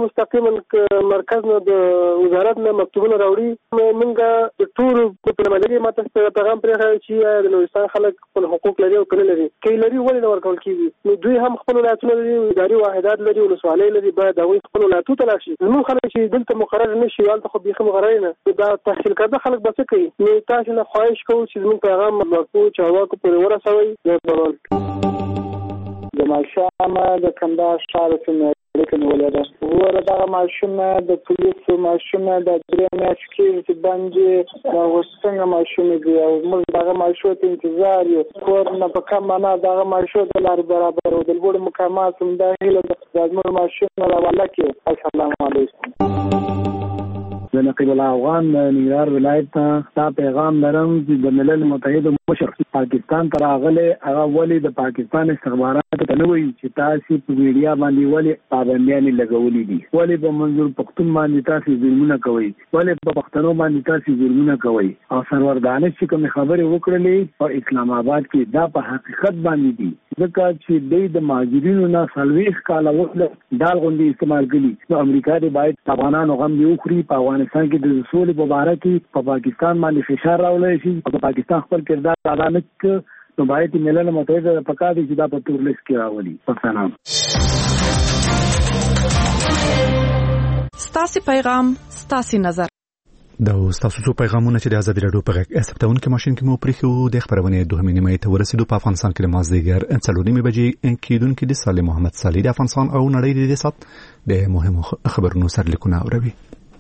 مستقیما مرکز نه د وزارت نه مکتوبونه راوړي موږ د ټول په ملي ماته پیغام پرې چې د نورستان خلک خپل حقوق لري او کله لري کې لري ولې نه ورکول کیږي نو دوی هم خپل ولایتونه لري اداري واحدات لري ولسوالۍ لري باید هغوی خپل ولایتونو ته لاړ شي زموږ خلک چې دلته مقرر نه شي هلته خو بیخي مقرر نه دا تحصیل کرده خلک به څه کوي نو تاسو نه خواهش کوو چې زموږ پیغام مطلقو چارواکو پورې ورسوئ د ماشومه د کندهار ښار څخه لیکل ولې ده وره دا ماشومه د پولیسو ماشومه د درې میاشتې کې چې باندې دا وسنګ ماشومه دی او موږ دا ماشومه ته انتظار یو کور نه په کوم معنا دا ماشومه د لار برابر او د لوړ مقامات هم د هیله د زموږ ماشومه راواله کې السلام علیکم د نقیب الله افغان ننګرهار ولایت ته پیغام لرم چې د ملل متحد مشر پاکستان ته راغلی هغه ولې د پاکستان استخباراتو ته نه وایي چې تاسو په میډیا باندې ولې پابندیانې لګولې دي ولې په منظور پښتون باندې تاسو ظلمونه کوي ولې په پښتنو باندې تاسو ظلمونه کوي او سرور دانش چې کوم خبرې وکړلې په اسلام آباد کې دا په حقیقت باندې دي ځکه چې د مهاجرینو نه څلوېښت کاله وخت ډال غوندې استعمال کړي نو امریکا دې باید افغانانو غم دې وخوري په افغانستان کې د سولې په باره کې په پاکستان باندې فشار راوړی شي په پاکستان خپل کردار ادا نه کړي نو باید ملل متحد پکار دي چې دا په تور لیست کې راولي پښتانه ستاسو پیغام ستاسو نظر دا ستاسو څو پیغامونه چې د آزادي راډیو په غږ ثبتونکو ماشين کې مو پریښو د خبرونه دوه نیمه ته ورسېدو په افغانستان کې مازدیګر څلور نیمه بجې کېدونکې د صالح محمد صالح د افغانستان او نړۍ د سات د مهمو خبرونو سرلیکونه اوروي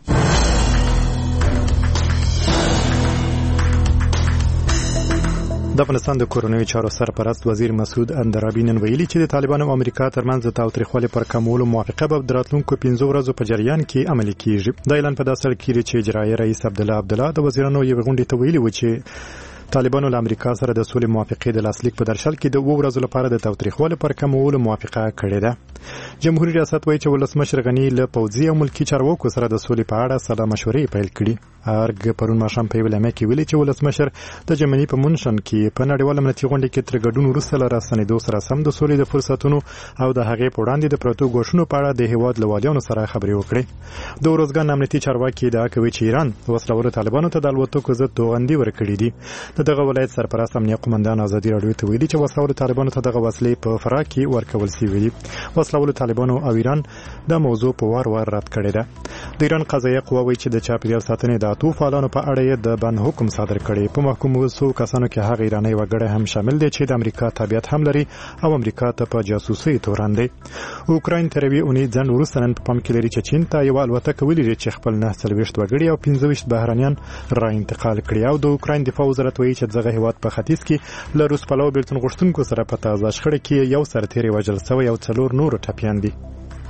د افغانستان د کورنیو چارو سرپرست وزیر مسعود اندرابي نن ویلي چې د طالبانو او امریکا ترمنځ د تاوتریخوالي پر کمولو موافقه به د راتلونکو پنځو ورځو په جریان کې عملي کیږي د اعلان په داسې حال کې چې اجرایي رئیس عبدالله عبدالله د وزیرانو یو غونډه ته ویلي و چې طالبانو له امریکا سره د سولې موافقې د لاسلیک په درشل کې د وو ورځو لپاره د تاوتریخوالي پر کمولو موافقه کړې ده جمهوریت ریاست وایي چې ولسمشر غنی له پوځي او ملکی چارواکو سره د سولې په اړه سلا مشورې پیل کړې ارګ پرون ماښام په ویلامه کې ویلي چې ولسمشر د جرمني په مونشن کې په نړیواله امنیتي غونډه کې تر ګډون وروسته له راستنېدو سره سم د سولې د فرصتونو او د هغې په وړاندې د پروتو ګوښونو په اړه د هیواد لوالیانو سره خبرې وکړې د ورځګان امنیتي چارواکي ادعا کوي چې ایران وسلوالو طالبانو ته د الوتکو ضد توغندي ورکړي دي د دغه ولایت سرپرست امنیه قومندان آزادي راډیو ته ویلي چې وسلوالو طالبانو ته دغه وسلې په فراه کې ورکول شوې دي وسلوالو طالبانو او ایران د موضوع په وار وار رد کړې ده د ایران قضایه قوه وایي چې د چاپیریال ساتنې د اتو فعالانو په اړه د بند حکم صادر کړي په محکوم وسو کسانو کې هغه ایرانی وګړي هم شامل دي چې د امریکا تابعیت هم لري او امریکا ته په جاسوسي تورن دي اوکراین تر وی اونۍ ځن ورسره په پام کې لري چې چین ته یو الوتکه ویلي چې خپل نه څلوېښت وګړي او پنځه ویشت بهرانيان را انتقال کړي او د اوکراین دفاع وزارت وایي چې دغه هیواد په ختیځ کې له روس پلو بیلتون غوښتونکو سره په تازه شخړه کې یو سرتیری وژل شوی او څلور نور ټپیان دي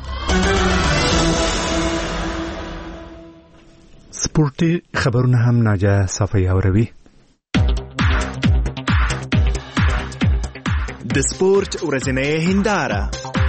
سپورتي خبرونه هم ناجا صافي اوروي د سپورت ورځنۍ هنداره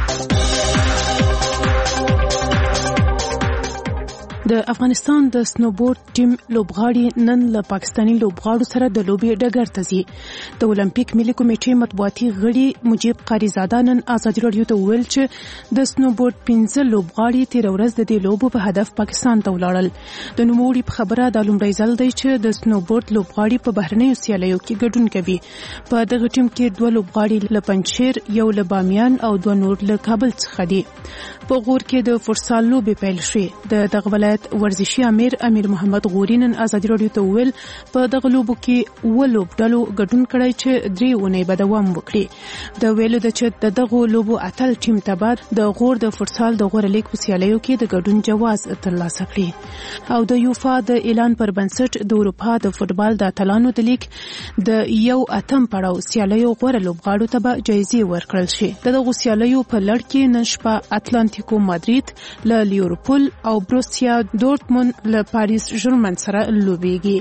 د افغانستان د سنوبورډ ټیم لوبغاړي نن له پاکستاني لوبغاړو سره د لوبي ډګر ته ځي د اولمپیک ملي کمیټې مطبوعاتي غړي مجيب قاریزاده نن آزادي راډیو ته ویل چې د سنوبورډ پنځه لوبغاړي تیر ورځ د دې لوبو په هدف پاکستان ته ولاړل د نوموړي په خبره د لومړی ځل دی چې د سنوبورډ لوبغاړي په بهرنیو سیالیو کې ګډون کوي په دغه ټیم کې دوه لوبغاړي له پنځشیر یو له بامیان او دوه نور له کابل څخه دي په غور کې د فوتسال لوبې پیل شوې د دغه ولایت ورزشي امیر امیر محمد غوري نن آزادي راډیو ته ویل په دغه لوبو کې و لوبډلو ګډون کړی چې درې اونۍ به دوام وکړي د ویلو د چې د دغه لوبو اتل ټیم ته بعد د غور د فوتسال د غوړه لیګ په سیالیو کې د ګډون جواز ترلاسه کړي او د یوفا د اعلان پر بنسټ د اروپا د فوتبال د اتلانو د لیګ د یو اتم پړاو سیالیو غوړه لوبغاړو ته به جایزې ورکړل شي دغه سیالیو په لړ کې نن شپه اتلانتیکو مادرید له لیورپول او بروسیا دورتموند له پاریس ژرمن سره لوبيږي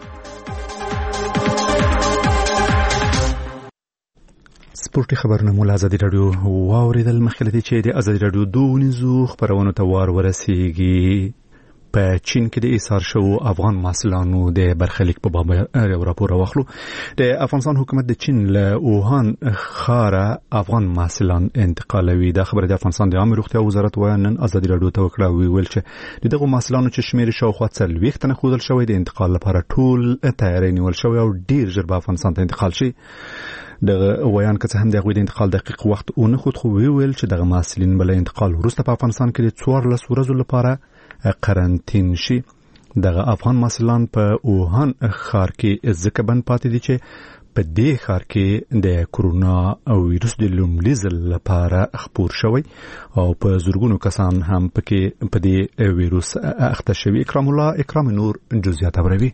سپورتي خبرونه مول آزادي راډیو واوریدل مخکې چې د آزادي راډیو دوه نيزو خبرونه ته وار ورسیږي په چین کې د ایثار شو افغان محصلانو د برخلیک په باب راپور واخلو. د افغانستان حکومت د چین له ووهان ښاره افغان محصلان انتقالوي. دا خبره د افغانستان د عامه روغتیا وزارت ویاند ازادي راډیو ته وکړه. ویل چې دغه محصلانو چې شمیر شاوخوا څلوېښت تنه ښودل شوی د انتقال لپاره ټول تیاری نیول شوی او ډیر ژر به افغانستان ته انتقال شي. دغه ویان که څه هم د هغوی د انتقال دقیق وخت ونه خود خو ویل چې دغه محصلین بل انتقال وروسته په افغانستان کې د څوارلس ورځو لپاره قرنطین شي. دغه افغان محصلان په ووهان ښار کې ځکه بند پاتې دي چې په دې ښار کې د کورونا ویروس د لومړي ځل لپاره خپور شوی او په زرګونو کسان هم پکې په دې ویروس اخته شوي. اکرام الله اکرام نور جزئیات اوروي.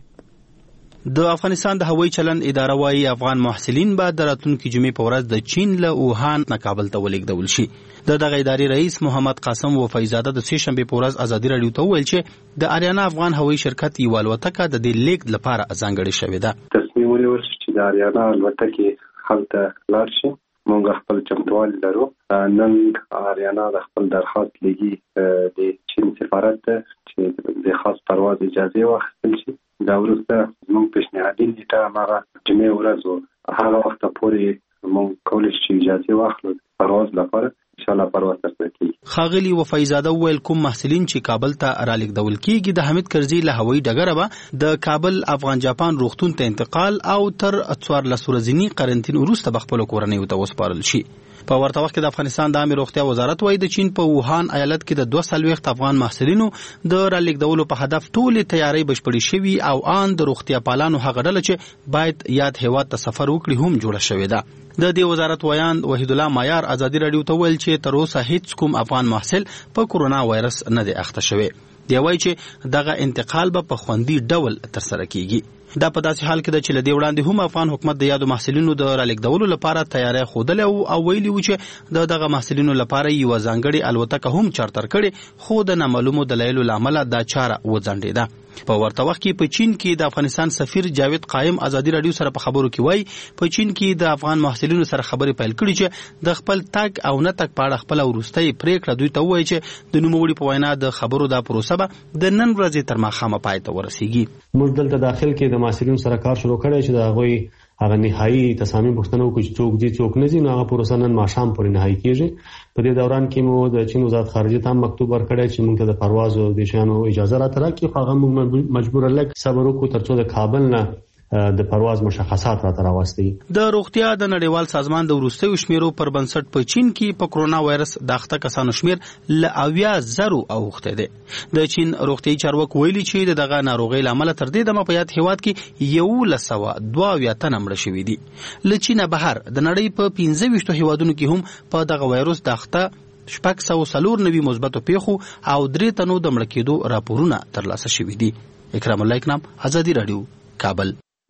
د افغانستان د هوایي چلند اداره وايي افغان محصلین به د راتلونکي جمعې په ورځ د چین له ووهان نه کابل ته ولېږدول شي. د دغه ادارې رئیس محمد قاسم وفایزاده د سې شنبې په ورځ ازادي راډیو ته وویل چې د اریانا افغان هوایي شرکت یو الوتکه د دې لیږد لپاره ځانګړې شوې ده. تصمیم ونیول چې د اریانا الوتکې هلته لاړ شي. موږ خپل چمتووالی لرو. نن اریانا د خپل درخواست لګي د چین سفارت ته چې د خاص پرواز اجازه واخیستل شي. دا وروسته موږ پیشنهادي نیټه هغه جمعې ورځ و هغه وخت پورې موږ کولی شو اجازه واخلو پرواز لپاره. ان شاء الله پرواز ترسره کیږي. خاغلی وفایزاده ویل کوم محصلین چې کابل ته رالیږدول کیږي د حمید کرزي له هوایي ډګره به د کابل افغان جاپان روغتون ته انتقال او تر څوارلس ورځني قرنطین وروسته به خپل کورنۍ ته وسپارل شي. په ورته وخت کې د افغانستان د عامه روغتیا وزارت وايي د چین په ووهان ایالت کې د دوه څلوېښت افغان محصلینو د رالیږدولو په هدف ټولې تیاری بشپړې شوي او آن د روغتیا پالانو هغه ډله چې باید یاد هیواد ته سفر وکړي هم جوړه شوې ده. د دې وزارت ویاند وحید الله مایار ازادي راډیو ته ویل چې تر اوسه هیڅ کوم افغان محصل په کورونا وایرس نه دی اخته شوی. دی وایي چې دغه انتقال به په خوندي ډول ترسره کیږي. دا په داسې حال کې ده چې لدې وړاندې هم افغان حکومت د یادو محصلینو د رالیږدولو لپاره تیاری ښودلی او ویلي و چې د دغه محصلینو لپاره یوه ځانګړې الوتکه هم چارتر کړې خو د نامعلومو دلایلو له امله دا چاره وځنډېده. په ورته وخت کې په چین کې د افغانستان سفیر جاوید قائم ازادي راډیو سره په خبرو کې وایي په چین کې د افغان محصلینو سره خبرې پیل کړي چې د خپل تګ او نه تګ په اړه خپل وروستۍ پریکړه دوی ته وایي چې د نوموړي په وینا د خبرو دا پروسه به د نن ورځې تر ماښامه پای ته ورسیږي. موږ دلته داخل کې د محصلینو سره کار شروع کړی چې د هغوی هغه نهایی تصامیم پوښتنه وکړي چې څوک دي څوک نه دي. نو هغه پروسه نن ماښام پورې نهایی کیږي. په دې دوران کې مو د چین وزارت خارجه ته مکتوب ورکړی چې موږ ته د پرواز او د شیانو اجازه راته راکړي خو هغه موږ مجبور لږ صبر وکړو ترڅو د کابل نه د پرواز مشخصات راته راوستي. د روغتیا د نړیوال سازمان د وروستیو شمیرو پر بنسټ په چین کې په کورونا وایرس د اخته کسانو شمیر له اویا زرو اوښتی دی. د چین روغتیایي چارواکو ویلي چې دغه ناروغۍ له امله تر دې دمه په یاد هیواد کې یولس سوه دوه اویا تنه مړه شوي دي. له چینه بهر د نړۍ په پنځه ویشتو هیوادونو کې هم په دغه وایرس د اخته شپږ سوه څلور نوي مثبتو پیښو او درې تنو د مړه کېدو راپورونه ترلاسه شوي دي. اکرام الله اکنام ازادي راډیو کابل.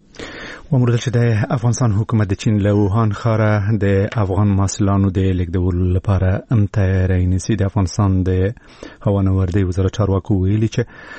وموردل چې د افغانستان حکومت د چین له ووهان ښاره د افغان محصلانو د لیږدولو لپاره هم تیاری نیسي. د افغانستان د هوانوردۍ وزارت چارواکو ویلي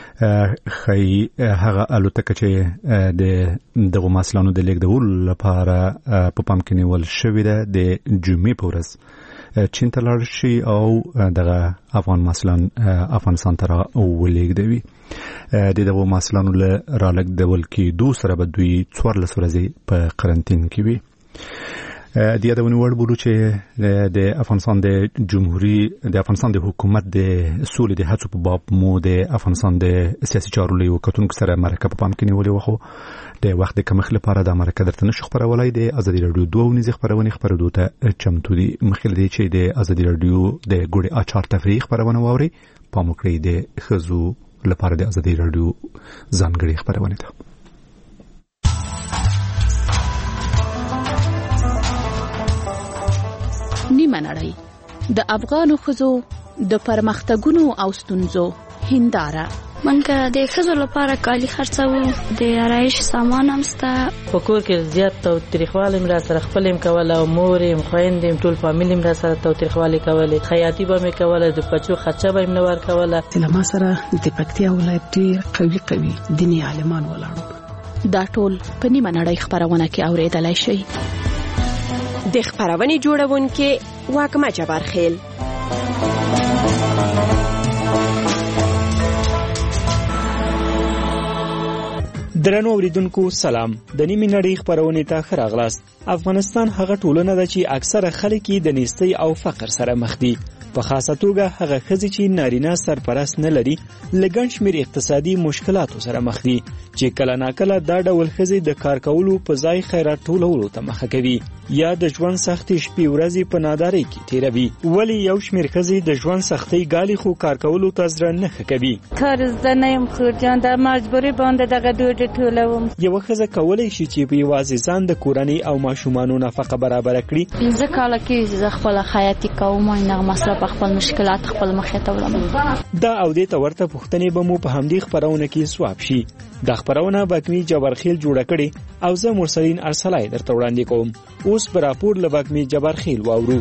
چې ښایي هغه الوتکه چې د دغو محصلانو د لیږدولو لپاره په پام کې نیول شوې ده د جمعې په ورځ چین ته لاړ شي او دغه افغان محصلان افغانستان ته راولېږدوي. د دغو محصلانو له رالیږدول کېدو سره به دوی څوارلس ورځې په قرنطین کې وي. د یادونې وړ بولو چې د افغانستان د جمهوریت د افغانستان د حکومت د سولې د هڅو په باب مو د افغانستان د سیاسي چارو له یو کتونکو سره مرکه په پام کې نیولې وه خو د وخت د کمښت لپاره دا مرکه درته نشو خپرولی. د ازادي راډیو دوه ونیزې خپرونې خپرېدو ته چمتو دي. مخکې له دې چې د ازادي راډیو د ګوړې اچار تفریحي خپرونه واورئ پام وکړئ د ښځو لپاره د ازادي راډیو ځانګړې خپرونې ده. نیمه نړۍ د افغانو ښځو د پرمختګونو او ستونزو هنداره. منګه د ښځو لپاره کالي خرڅوم، د آرایش سامان هم شته. په کور کې زیات تاوتریخوالی مې را سره خپل هم کوله او مور یې خویندې هم ټول فامیل هم را سره تاوتریخوالی کولې. خیاطي به مې کوله، د بچو خرچه به مې نه ورکوله. له ما سره د پکتیا ولایت ډېر قوي قوي دیني عالمان ولاړو. دا ټول په نیمه نړۍ خپرونه کې اورېدلی شئ. د خپرونې جوړونکې واکمه جبار خیل. درنو اوریدونکو سلام. د نیمې نړۍ خبرونه ته ښه راغلاست. افغانستان هغه ټولنه ده چې اکثره خلک یې د نیستۍ او فقر سره مخ دي. په خاصه توګه هغه ښځې چې نارینه سرپرست نه لري له ګڼ شمېر اقتصادي مشکلاتو سره مخ دي چې کله ناکله دا ډول ښځې د کار کولو په ځای خیرات ټولولو ته مخه کوي یا د ژوند سختې شپې ورځې په نادارۍ کې تیروي. ولې یو شمېر ښځې د ژوند سختۍ ګالي خو کار کولو ته زړه نه ښه کوي؟ کار زده نه یم خور جان، د مجبوري باندې دغه ډوډۍ ټولوم. یوه ښځه کولی شي چې په یوازې ځان د کورنۍ او ماشومانو نفقه برابره کړي. پنځه کاله کېږي چې زه خپله خیاطي کوم او هغه مصرف خپل مشکلات خپل مخې ته وړم. دا او دې ته ورته پوښتنې به مو په همدې خپرونه کې سواب شي. دا خپرونه بګمي جبرخیل جوړه کړې او زه مرسلین ارسلای درته وړاندې کوم. اوس به راپور له بګمي جبرخیل واورو.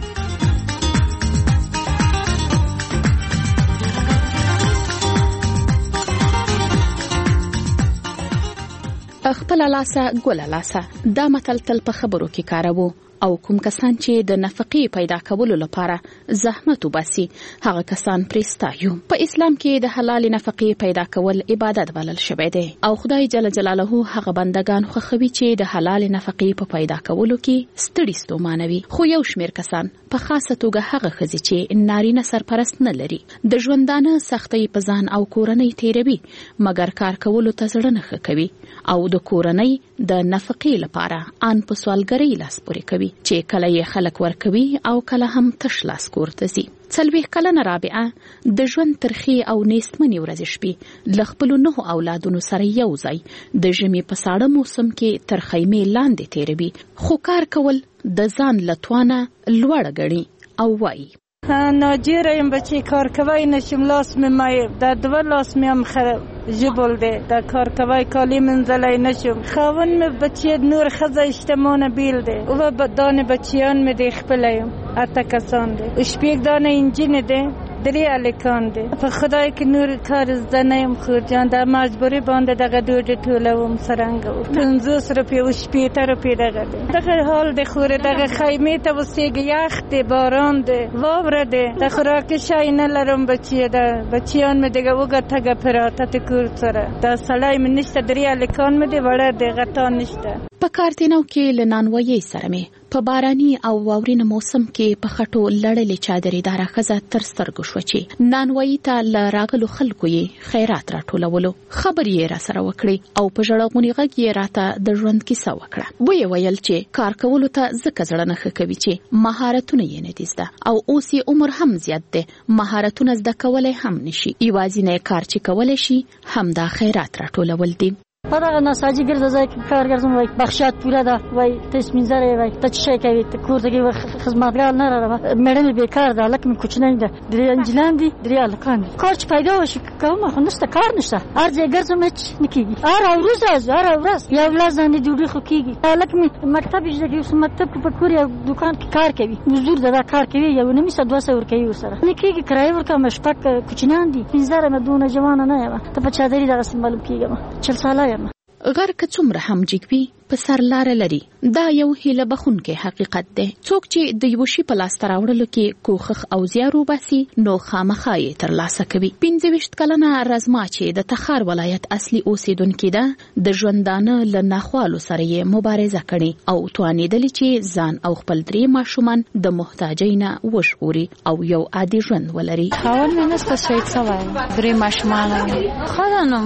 خپل لاسه ګل لاسه دا متل تل په خبرو کې کاروو او کوم کسان چې د نفقې پیدا کولو لپاره زحمت وباسي هغه کسان پرستایو. په اسلام کې د حلال نفقې پیدا کول عبادت بلل شوی دی او خدای جل جلاله هغه بندگان خوښوي چې د حلال نفقې په پیدا کولو کې ستړي ستومانوي. خو یو شمیر کسان په خاصه توګه هغه ښځې چې نارینه سرپرست نه لري د ژوندانه سختۍ په ځان او کورنۍ تیروي مګر کار کولو ته زړه نه ښه کوي او د کورنۍ د نفقې لپاره ان په سوالګرۍ لاس پورې کوي چې کله یې خلک ورکوي او کله هم تش لاس کور ته ځي. څلوېښت کلنه رابعه د ژوند ترخې او نیستمنې ورځې شپې له خپلو نهو اولادونو سره یو ځای د ژمي په ساړه موسم کې تر خیمې لاندې تیروي خو کار کول د ځان له توانه لوړه ګڼي او وایي ناجیره یم بچی کار کوی نشم، لاس می مای در دو لاس می هم خراب جبل ده در کار کوی کالی منزلی نشم. خاون می بچی نور خزا اجتماع بیل ده و دان بچیان می ده خپلیم اتا کسان ده اشپیک دان انجین ده دری الکان ده. په خدای که نور کار زده نیم خور جان، در مجبوری بانده دغه دوڑی طولوم سرنگو پنزوس روپی و شپیتا روپی دغه ده دغه حال ده خوره دغه خیمه تا و سیگ یخ ده باران ده وابره ده ده خوراک شای نلرم بچیه ده بچیان می دگه وگه تگه پراتت کور سره ده سلای من نشته دری الکان می ده وڑه ده غطان نشته. په کارتینو کې لنانوي سره مې په باراني او واورین موسم کې په خټو لړلې چادرې دارا خزه تر سترګو شو چې نانوي ته لراغلو خلکو یې خیرات راټولولو. خبر یې را سره وکړي او په ژړغونی غږ یې راته د ژوند کیسه وکړه. وې ویل چې کار کولو ته ځکه زړه نه ښه کوي چې مهارتونه یې نه دي زده او اوس یې عمر هم زیات دی مهارتونه زده کولای هم نشي. یوازینی کار چې کولای شي همدا خیرات راټولول دي. پدغه نساجي ګرځه ځای کار ګرځم وای بخشات پوره ده وای تسمینځره وای ته چې کوي ته کور ته خدمتګار نه راوړه مړنه بیکار ده لکه مې کوچنی ده درې انجلان دي درې الکان کار چې پیدا وشي کوم خو نشته کار نشته ارځه ګرځم هیڅ نکېږي ار ورځ از ار ورځ یو لازم دي ډوډۍ خو کېږي لکه مې مکتب یې یو مکتب په کور یو دکان کې کار کوي حضور ده کار کوي یو نه میسه دوه سو ور کوي سره نکېږي کرای ورکه مشپک کوچنان دي پنځه مې دونه جوان نه یم ته په چادرې دغه سیمبل کېږم چل ساله غر که څومره هم جګوي په سر لار لري. دا یو هیله بخونکې حقیقت دی. څوک چې د یو شی په لاس راوړلو کې کوښښ او زیار وباسي نو خامخا یې ترلاسه کوي. پنځه ویشت کلنه رزما چې د تخار ولایت اصلي اوسیدونکې ده د ژوندانه له ناخوالو سره یې مبارزه کړې او توانېدلې چې ځان او خپل درې ماشومان د محتاجۍ نه وژغوري او یو عادي ژوند ولري. خاون مې نسته شهید سوی درې ماشومان خدانو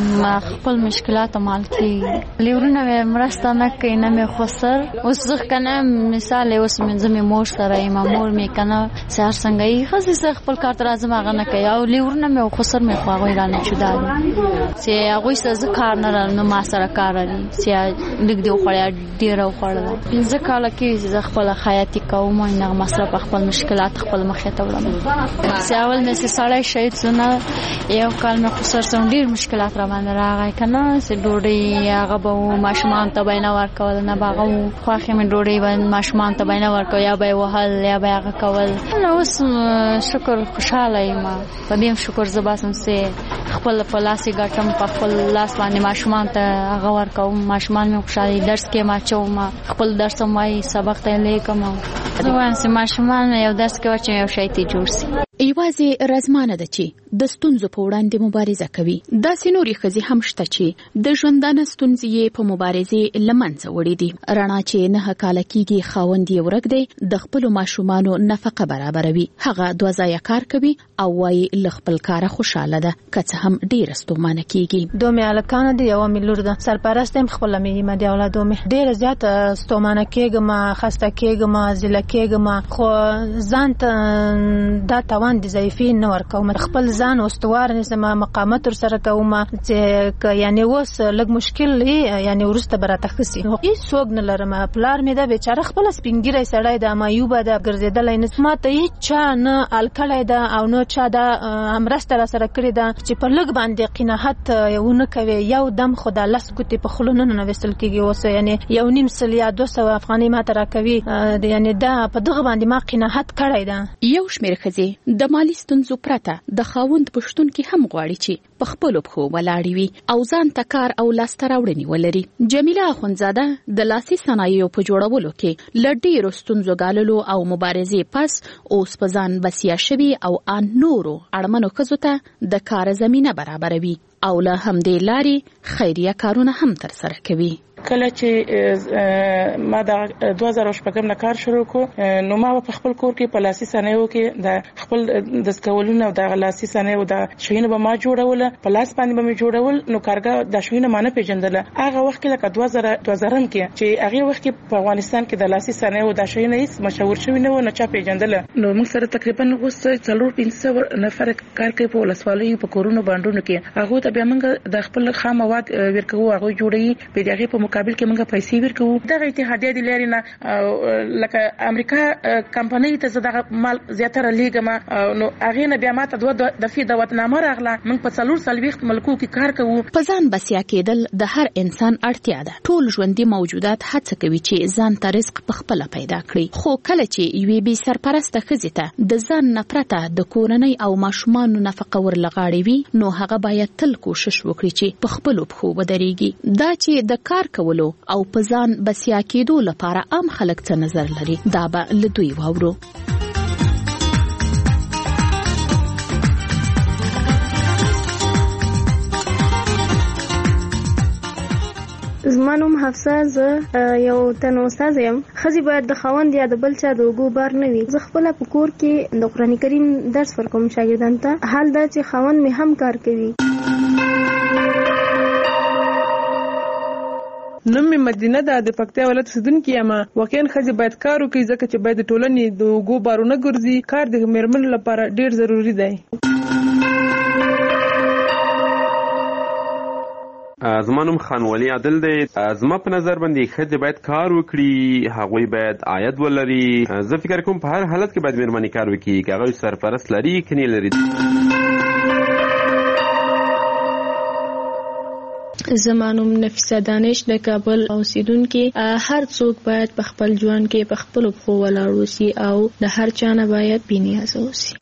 خپل مشکلات مال کې لیورونه مرسته نه کوي نه مې خسر اوس ځکه کنه مثال اوس مې زمې مور سره یم مور مې کنه سهار څنګه یې خزي خپل کار تر ازم هغه نه کوي او لیورونه مې خسر مې خو هغه رانه چودای چې هغه څه کار نه نه ما سره کار لري چې لګ دی خو ډیر او خړل پنځه کاله کې چې خپل خیاطي کوم نه مصرف خپل مشکلات خپل مخې ته وړم سیاول مې سړی شهید سونه یو کال مې خسر څون ډیر مشکلات را باندې راغی کنه چې ډوډۍ هغه به ماشومان ته بینه ورکول نه باغو خواخې مې ډوډۍ باندې ماشومان ته بینه ورکول یا به وهل یا به هغه کول. نو اوس شکر خوشاله یم په دې شکر زباسم سه خپل په لاسي ګټم په خپل لاس باندې ماشومان ته هغه ورکوم ماشومان مې خوشاله درس کې ما چوم خپل درس مې سبق ته لیکم زه وایم چې ماشومان یو درس کې چې یو شی ته جوړ سي. یوازې رزمانه ده چې د ستونزو په وړاندې مبارزه کوي. داسې نورې ښځې هم شته چې د ژوندانه ستونزې یې په مبارزې له منځه وړي دي. رڼا چې نه کاله کېږي خاوند یې ورک دی، د خپلو ماشومانو نفقه برابروي. هغه دوه ځایه کار کوي او وایي له خپل کاره خوشحاله ده، که څه هم ډېره ستومانه کېږي. دوه مې هلکانه دي، یوه مې لور ده. سرپرست یم، خپله مې یم د اولادو مې. ډېره زیاته ستومانه کېږم، خسته کېږم، ضله کېږم، خو ځان ته دا توان د ضعیفي نه ورکوم. خپل ځان استوار نیسم، مقاومت ورسره کوم چې که یعنې اوس لږ مشکل وي یعنې وروسته به راته ښه سي. هېڅوک نه لرم. پلار مې ده بیچاره خپله سپین ږیری سړی ده، معیوبه ده، ګرځېدلی نه. ما ته هېچا نه حل کړی ده او نه چا دا مرسته راسره کړې ده چې په لږ باندې قناعت ونه کوي. یو دم خو دا لس ګوتې په خوله نه ننویستل کېږي. اوس یعنې یو نیم سل یا دوه سوه افغانۍ ما ته راکوي، یعنې دا په دغه باندې ما قناعت کړی ده. یو شمېر ښځې د مالي ستونزو پرته د خاوند په شتون کې هم غواړي چې په خپلو پښو ولاړې وي او ځان ته کار او لاسته راوړنې ولري. جمیله اخندزاده د لاسي صنایعو په جوړولو کې له ډېرو ستونزو ګاللو او مبارزې پس اوس په ځان بسیا شوي او ان نورو اړمنو ښځو ته د کار زمینه برابروي او له همدې لارې خیریه کارونه هم ترسره کوي. کله چې ما د دوه زره شپږم نه کار شروع کو، نو ما په خپل کور کې په لاسي صنایعو کې د خپل د سکولونو او د لاسي صنایعو د شیانو به ما جوړول، په لاس باندې به مې جوړول. نو کارګه د شیانو ما نه پیژندل. هغه وخت کې لکه دوه زره دوه زرم کې چې هغه وخت کې په افغانستان کې د لاسي صنایعو د شیانو هیڅ مشهور شوی نه و، نه چا پیژندل. نو موږ سره تقریبا اوس څلور پنځه نفر کار کوي په ولسوالۍ په کورونو باندې کې. هغه ته بیا موږ د خپل خام مواد ورکوو، هغه جوړي په دغه په مقابل کې موږ پیسې ورکوو. دغه اتحادیه د لاري نه لکه امریکا کمپنۍ ته زداغه مال زیاتره لیګم، نو هغه نه بیا ماته دوه دفعه د وطنامه راغله. موږ په څلور سلويخت ملکو کې کار کوو. په ځان بسیا کېدل د هر انسان اړتیا ده. ټول ژوندي موجودات هڅه کوي چې ځان ته رزق په خپل پیدا کړي، خو کله چې یوې بې سرپرسته ښځې ته د ځان نه پرته د کورنۍ او ماشومانو نفقه ورلغاړې وي، نو هغه باید تل کوشش وکړي چې په خپلو پښو ودرېږي. دا چې د کار کولو او په ځان بسیا کېدو لپاره عام خلک څه نظر لري، دا به له دوی واورو. زما نوم حفصه، زه یو تن استاد یم. ښځې باید د خاوند یا د بل چا د اوږو بار نه وي. زه خپله په کور کې د قرآن کریم درس ورکوم شاګردانو ته. حال دا چې خاوند مې هم کار کوي. نوم مې مدینه ده، د پکتیا ولایت اوسیدونکې یم. واقعا ښځې باید کار وکړي ځکه چې باید د ټولنې د اوږو بارونه ګرځي. کار د مېرمنو لپاره ډېر ضروري دی. زما نوم خانوالي عادل دی. زما په نظر باندې ښځې باید کار وکړي، هغوی باید عاید ولري. زه فکر کوم په هر حالت کې باید مېرمنې کار وکړي، که هغوی سرپرست لري که نه لري. زما نوم نفیسه دانش د کابل اوسیدونکي. هر څوک باید په خپل ژوند کې په خپلو پښو ولاړ اوسي او د هر چا نه باید بې نیازه اوسي.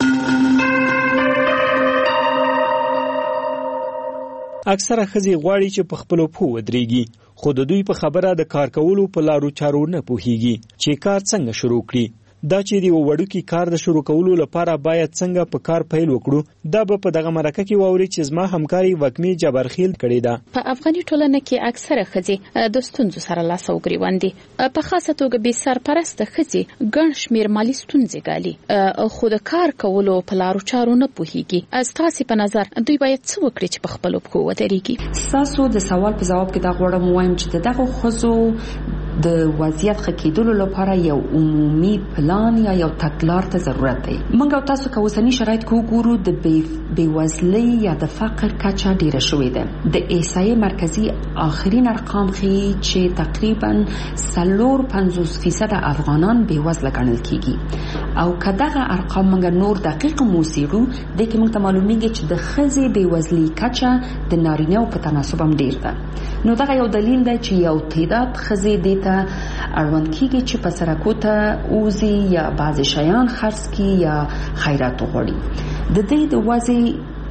اکثره ښځې غواړي چې په خپلو پښو ودرېږي، خو د دوی په خبره د کار کولو په لارو چارو نه پوهیږي چې کار څنګه شروع کړي. دا چې د وړوکی کار د شروع کولو لپاره باید څنګه په کار پیل وکړو، دا به په دغه مرکه کې واوري چې زما همکاري وګمي جبرخیل کړې ده. په افغاني ټولنه کې اکثره ښځې د ستونزو سره لاس او ګریوان دي. په خاصه توګه بې سرپرسته ښځې ګڼ شمېر مالي ستونزې ګالي، خو د کار کولو په لارو چارو نه پوهیږي. ستاسې په نظر دوی باید څه وکړي چې په خپلو پښو ودرېږي؟ ستاسو د سوال په ځواب کې دا غواړم ووایم چې د دغو ښځو د وضعیت ښه کېدلو لپاره یو عمومي پلان یا یو تګلار ته ضرورت دی. موږ او تاسو که اوسني شرایط کې وګورو، د بېوزلۍ یا د فقر کچه ډیره شوې ده. د احصایې مرکزي آخرین ارقام ښیي چې تقریبا څلور پنځوس فیصده افغانان بېوزله ګڼل کېږي. او که دغه ارقام موږ نور دقیق موسیړو، دې کې موږ ته معلومیږي چې د ښځې بېوزلۍ کچه د نارینه‌و په تناسب هم ډیر ده. نو دغه یو دلیل دی چې یو تعداد ښځې دې ته اړوند کېږي چې په سرکو ته وځي یا بعضې شیان خرڅ کړي یا خیرات وغواړي. د دې د وضع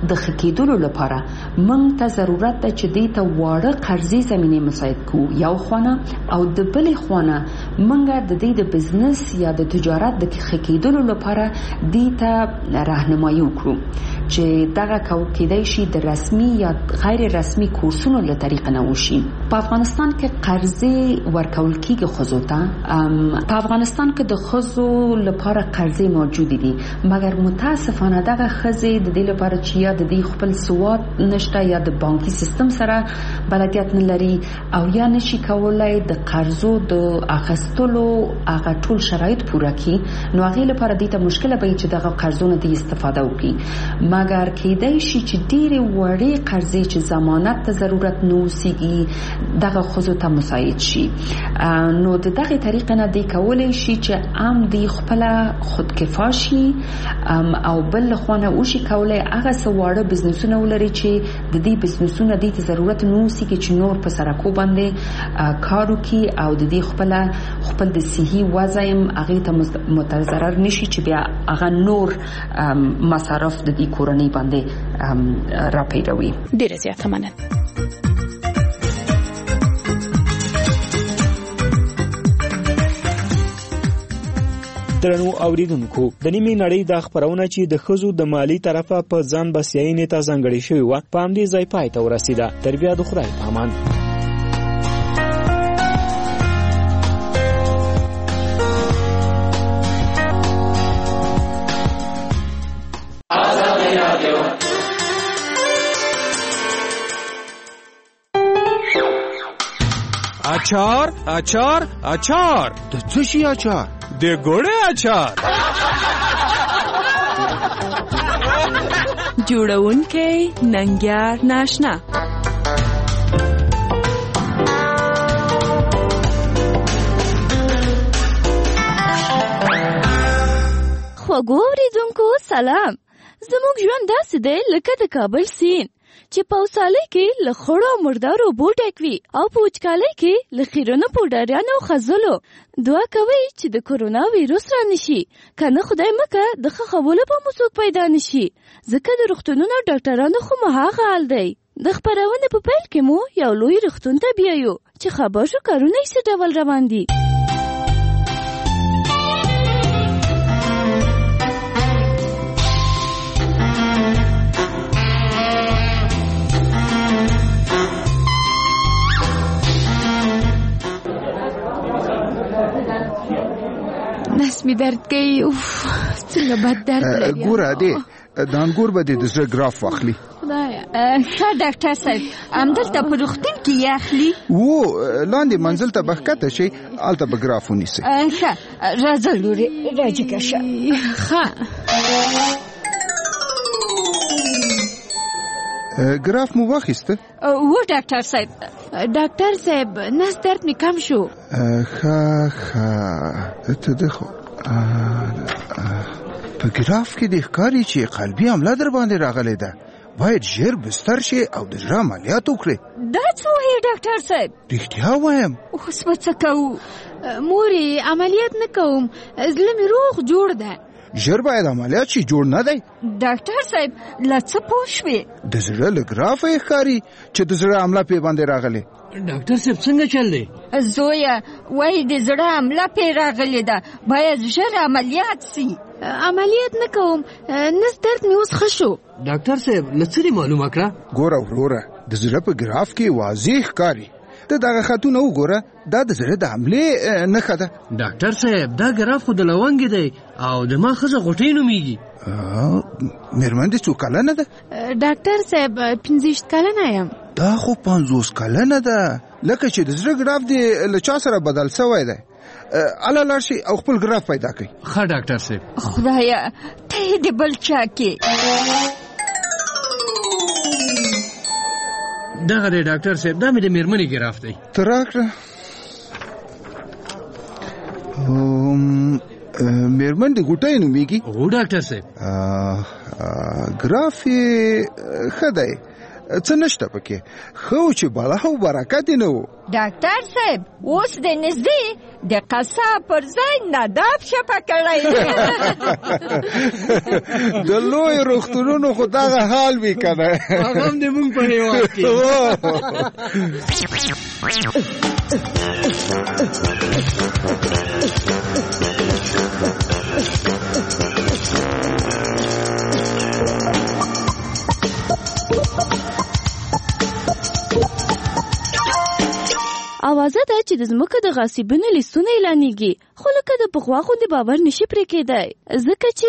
د ښه کېدلو لپاره موږ ته ضرورت ده چې دې ته واړه قرضې زمینې مساعد کړو یو خونه او د بلې خونه موږ د دې د بزنس یا د تجارت د ښه کېدلو لپاره دې ته راهنمایي وکړو چې دغه کېدای شي د رسمي یا غیر رسمي کورسونو له طریقه نه وشي. په افغانستان کې قرضې ورکول کېږي ښځو ته. په افغانستان کې د ښځو لپاره قرضې موجود دي مګر متاسفانه دغه ښځې د دې لپاره چې یا د دې خپل سواد نشته یا د بانکي سیستم سره بلدیت نه لري او یا نشي کولای د قرضو د اخیستلو هغه ټول شرایط پوره کړي نو هغې لپاره دې ته مشکله به وي چې دغه قرضونه دې استفاده وکړي مګر کېدای شي چې ډېرې وړې قرضې چې ضمانت ته ضرورت نه اوسېږي دغه ښځو ته مساعد شي نو د دغې طریقې نه دې کولی شي چې عام دې خپله خودکفا شي او بل له خوا نه وشي کولی هغه څه واړه بزنسونه ولري چې د دې بزنسونه دې ته ضرورت نه اوسېږي چې نور په سرکو باندې کار وکړي او د دې خپله خپل د صحي وضع هم هغې ته متضرر نشي چې بیا هغه نور مصارف د دې کورنۍ باندې راپیروي. ډېره زیاته مننه. درنو اوریدونکو د نیمې نړۍ د خبرونه چې د ښځو د مالی طرفه په ځان بسیاینې ته ځانګړې شوې وه په همدې ځای پای ته ورسېده. تر بیا د خدای په امان. اچار اچار اچار د څه شي اچار؟ د ګوړې اچار. جوړونکی ننګیار ناشنا. خوږو اوریدونکو سلام. زموږ ژوند داسې دی لکه د کابل سیند چې په وسالۍ کې له خړو مردارو اوبو ډک وي او په وچکالۍ کې له خیرونو پوډریانو او خزلو. دعا کوئ چې د کورونا ویروس را نشي که نه خدای مکه د ښخولو به مو څوک پیدا نشي ځکه د روغتونونو ډاکټرانو خو مو هغه حال دی. د خپرونې په پیل کې مو یو لوی روغتون ته بیایو چې خبر شو کارونه یې څه ډول روان دي. نس می درد کوي. اوف څنګه بد درد لري. ګوره دې د انګور به دې د زړه ګراف واخلي. خدایا ښه ډاکټر صاحب همدلته په روغتون کې یې اخلي؟ وو لاندې منزل ته به ښکته شئ هلته به ګراف ونیسئ. ښه راځه لورې راجګه شه. ښه ګراف مو واخیسته؟ و ډاکټر صاحب. ډاکټر صاحب نس درد می کم شو. ښه ښه ته د خو په ګراف کې د ښکاري چې قلبي حمله در باندې راغلی ده باید ژر بستر شي او د زړه عملیات وکړي. دا څه وایې ډاکټر صاحب؟ رښتیا وایم. اوس به څه کوو؟ مورې عملیات نه کوم زړه مې روغ جوړ ده. ژر باید عملیات شي جوړ نه دی. ډاکټر صاحب لا څه پوه شوې؟ د زړه له ګرافه یې ښکاري چې د زړه حمله پې باندې راغلی. ډاکټر صاحب څنګه چل دی؟ زویه وایي د زړه حمله پې راغلې ده باید ژر عملیات سي. عملیات نه کوم نس درد مې اوس ښه شو. ډاکټر صاحب له څه معلومه کړه؟ ګوره وروره د زړه په ګراف کې واضح ښکاري. ته دغه خطونه وګوره دا د زړه د حملې نښه ده. ډاکټر صاحب دا ګراف خو د لونګې دی او د ما ښځه غوټۍ نومیږي. مېرمن دې څو کلنه ده؟ ډاکټر صاحب پنځه ویشت کلنه یم. دا خو پنځوس کلنه ده لکه چې د زړه ګراف دې له چا سره بدل سوی دی. اله لاړ شي او خپل ګراف پیدا کړي. ښه ډاکټر صاحب. خدایا ته یې د بل چا کې دغه دی ډاکټر صاحب دا مې د مېرمنې ګراف دی. ته راکړه. مېرمن د غوټۍ نومیږي؟ هو ډاکټر صاحب. ګراف یې ښه دی څه نشته پکې ښه و چې بالا او برکت یې نه و. ډاکټر صاحب اوس د نږدې د قصاب پر ځای نداب شپه کړی د لوی روغتونونو خو دغه حال وي کنه هغه هم د مونږ په هیواد کې اوازه ده چې د ځمکو د غاصبینو لیستونه اعلانېږي، خو لکه د پخوا غوندې باور نشي پرې کېدی، ځکه چې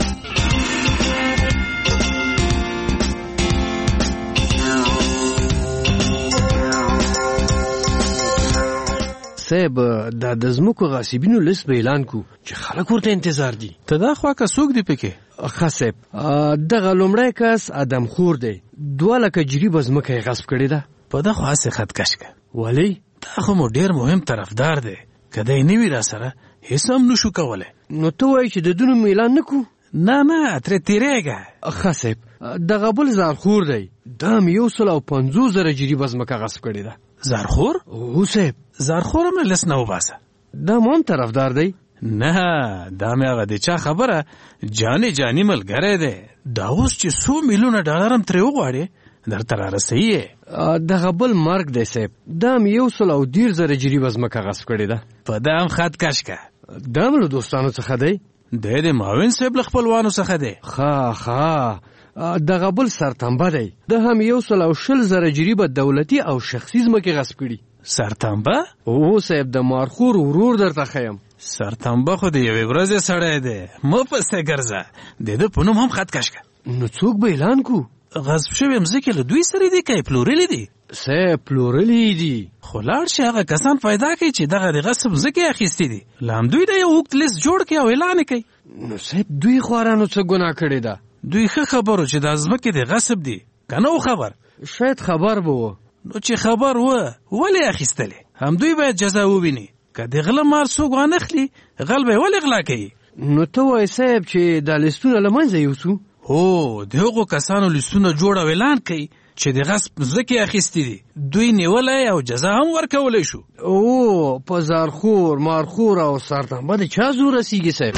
صاحب دا د ځمکو غاصبینو لیست به اعلان کو چې خلک ورته انتظار دي. ته دا خوا که څوک دی پکې؟ ښه صاحب دغه لومړی کس ادم خور دی، دوه لکه جریبه ځمکه یې غصب کړې ده. په ده خو هسې خطکش که ولې؟ دا خو مو ډېر مهم طرفدار دی، که دی نه وي را سره هېڅ هم نشو کولی. نو ته وایې چې د دونو مو اعلان نه کړو؟ نه نه ترې تېرېږه. ښه صاحب دغه بل زارخور دی، دا مې یو سل او پنځوس زره جریبه ځمکه غصب کړې ده. زارخور؟ هو صاحب. زارخور هم لیست نه وباسه. دا مو هم طرفدار دی؟ نه دا مې هغه د چا خبره جانې جاني ملګری دی، دا اوس چې څو میلیونه ډالر هم ترې وغواړې درته را رسوي یې. دغه بل مرګ دی صاحب، دا مې یو سل او دېرش زره جریبه ځمکه غصب کړې ده. په دا هم خط کش که. دا هم له دوستانو څخه دی؟ دی د معاون صاحب له خپلوانو څخه دی. ښه ښه دغه بل سرتنبه دی، ده هم یو سل او شل زره جریبه دولتي او شخصي ځمکې غصب کړي. سرتنبه؟ هو صاحب د مارخور ورور درته ښیم. سرتنبه خو د یوې ورځې سړی دی، مه پسې ګرځه، د ده په نوم هم خط کش که. نو څوک به اعلان کو؟ غصب شوې مځکې له دوی سره دي که یې پلورلې دي؟ صاحب پلورلې دي. خو لاړ شي هغه کسان پیدا کوي چې دغه د غصب مځکې اخیستې دي، له همدوی د یو اوږد لیست جوړ کړي او اعلان یې کوي. نو صاحب دوی خوارانو څه ګناه کړې ده؟ دوی ښه خبرو چې دا ځمکې د غصب دي، که نه و خبر؟ شاید خبر به و. نو چې خبر و ولې اخیستلې؟ همدوی باید جزا وویني، که د غله مال څوک وانخلي غل به یې ولې غلا کوي؟ نو ته وایې صاحب چې دا لیستونه له منځه یوسو؟ هو د هغو کسانو لیستونه جوړ او اعلان کوي چې د غصب ځمکې اخیستې دي، دوی نیولی او جزا هم ورکولی شو. او په زارخور مارخور او سرتنبه د چا زور رسیږي صاحب؟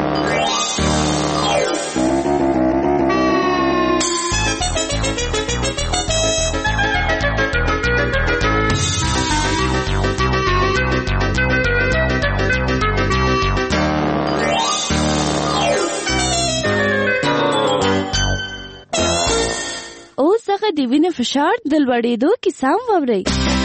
د وینې فشار د لوړېدو کیسه هم واورئ.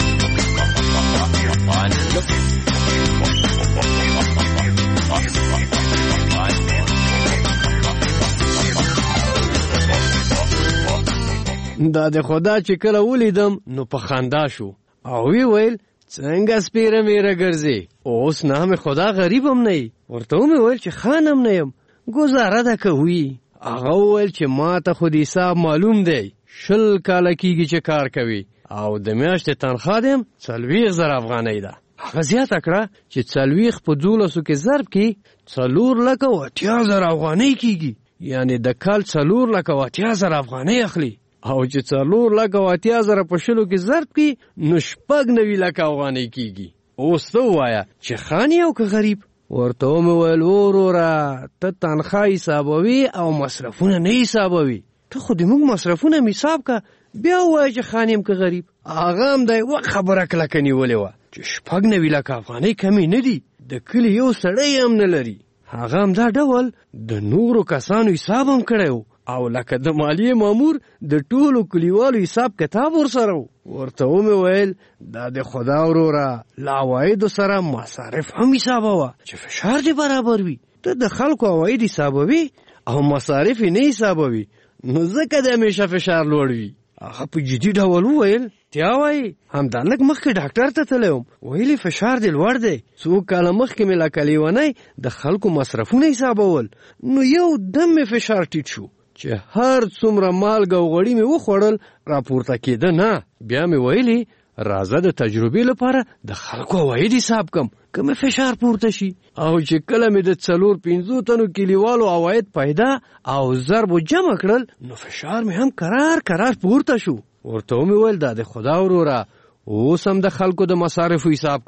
دا د خدا چې کله ولیدم نو په خندا شو او وی ویل څنګه سپیره میره ګرځي، اوس نه مې خدا غریب هم نه یي. ورته ومې ویل چې خان هم نه یم، ګزاره ده کوي. هغه وویل چې ما ته خو د حساب معلوم دی، شل کاله کېږي چې کار کوي او د میاشتې تنخوا دې هم څلوېښت زره افغانۍ ده. هغه زیاته کړه چې څلوېښت په دولسو کې ضرب کې څلور لکه او اتیا زره افغانۍ کېږي، یعنې د کال څلور لکه او اتیا زره افغانۍ اخلي، او چې څلور لکه او اتیا زره په شلو کې ضرب کې نو شپږ نوي لکه افغانۍ کېږي. اوس ته ووایه چې خان یې او که غریب؟ ورته ومې ویل وروره ته تنخوا حسابوي او مصرفونه نه حسابوي، ته خو د موږ مصرفونه م حساب که بیا ووایه چې خان یم که غریب. هغه هم د یوه خبره کلکه نیولې وه چې شپږ نوي لکه افغانۍ کمې نه دي، د کلي یو سړی هم نه لري. هغه هم دا ډول د نورو کسانو حساب هم کړی و او لکه د مالیې مامور د ټولو کلیوالو حساب کتاب ورسره و. ورته ومې ویل دا د خدا وروره له عوایدو سره مصارف هم حسابوه چې فشار دې برابر وي. ته د خلکو عواید حسابوي او مصارف یې نه حسابوي، نو ځکه د همیشه فشار لوړ وي. هغه په جدي ډول وویل تیا وایي همدا لږ مخکې ډاکټر ته تللی وم، ویلي فشار دې لوړ دی. څو کاله مخکې مې لکه لیونی د خلکو مصرفونه حسابول، نو یو دم مې فشار ټیټ شو چې هر څومره مالګه او غوړي مې وخوړل راپورته کېده نه. بیا مې ویلي راځه د تجربې لپاره د خلکو عواید حساب کم که مې فشار پورته شي. او چې کله مې د څلور پنځو تنو کلیوالو عواید پیدا او ضرب جمع کړل نو فشار مې هم قرار قرار پورته شو. ورته ومې ویل دا د خدا وروره اوس هم د خلکو د مصارفو حساب کوه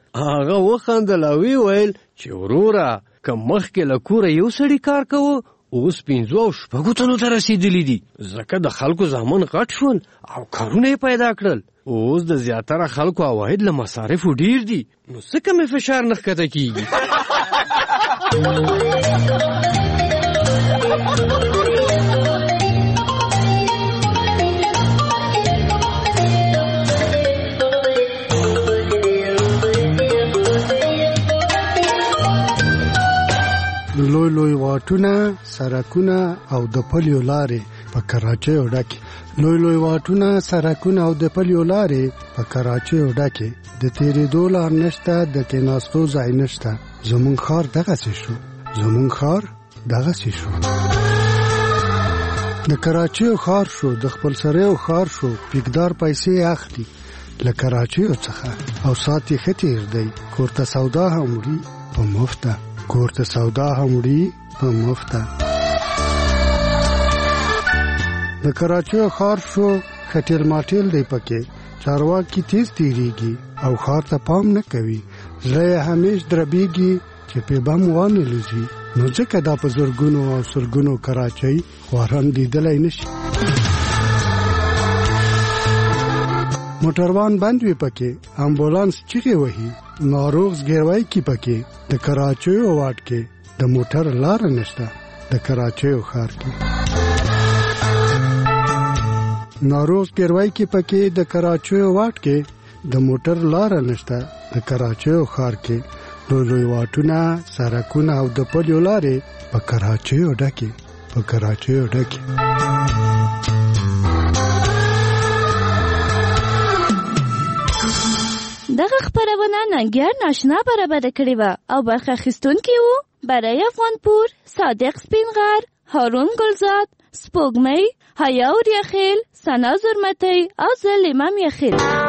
هغه وخندل او ویل چې وروره که مخکې له کوره یو سړي کار کوه اوس پنځو او شپږو تنو ته رسېدلي دي ځکه د خلکو زامن غټ شول او کارونه یې پیدا کړل. اوس د زیاتره خلکو عواید له مصارفو ډیر دي نو څه کمې فشار نه ښکته کېږي. لوی لوی واټونه، سړکونه او د پلیو لارې په کراچۍ ډکې لوی لوی واټونه، سړکونه او د پلیو لارې په کراچۍ ډکې د تېرېدو لار نشته، د کېناستو ځای نشته. زمونږ ښار دغسې شو، زمونږ ښار دغسې شو. د کراچۍ ښار شو، د خپلسریو ښار شو. پیکدار پیسې اخلي له کراچیو څخه او ساعت یې ښه تېر دی. کور ته سودا هم وړي په مفته، کور ته سودا هم وړي په مفته. د کراچۍ ښار شو، خټیل ماټیل دی پکې، چارواکي تیز تیریږي او ښار ته پام نه کوي. زړه یې همیش دربیږي چې پې بم وانه لوزي. نو ځکه دا په زرګونو او سلګونو کراچۍ خواران لیدلی نشي. موټروان بند وي پکې، امبولانس چیغې وهي، ناروغ زګیروی کی پکې. د کراچۍ واټ کې د موټر لار نشته، د کراچۍ ښار کې ناروغ زګیروی کی پکې. د کراچۍ واټ کې د موټر لار نشته، د کراچۍ ښار کې لوی لوی واټونه، سړکونه او د پلیو لارې په کراچۍ ډکې په کراچۍ ډکې. دغه خپرونه ننګیار ناشنا برابر کړې وه او برخه اخیستونکي وو برای افغانپور، صادق سپینغر، هارون ګلزاد، سپوږمۍ، حیا اوریاخیل، ثنا زرمتی او زه لیمم یخیل.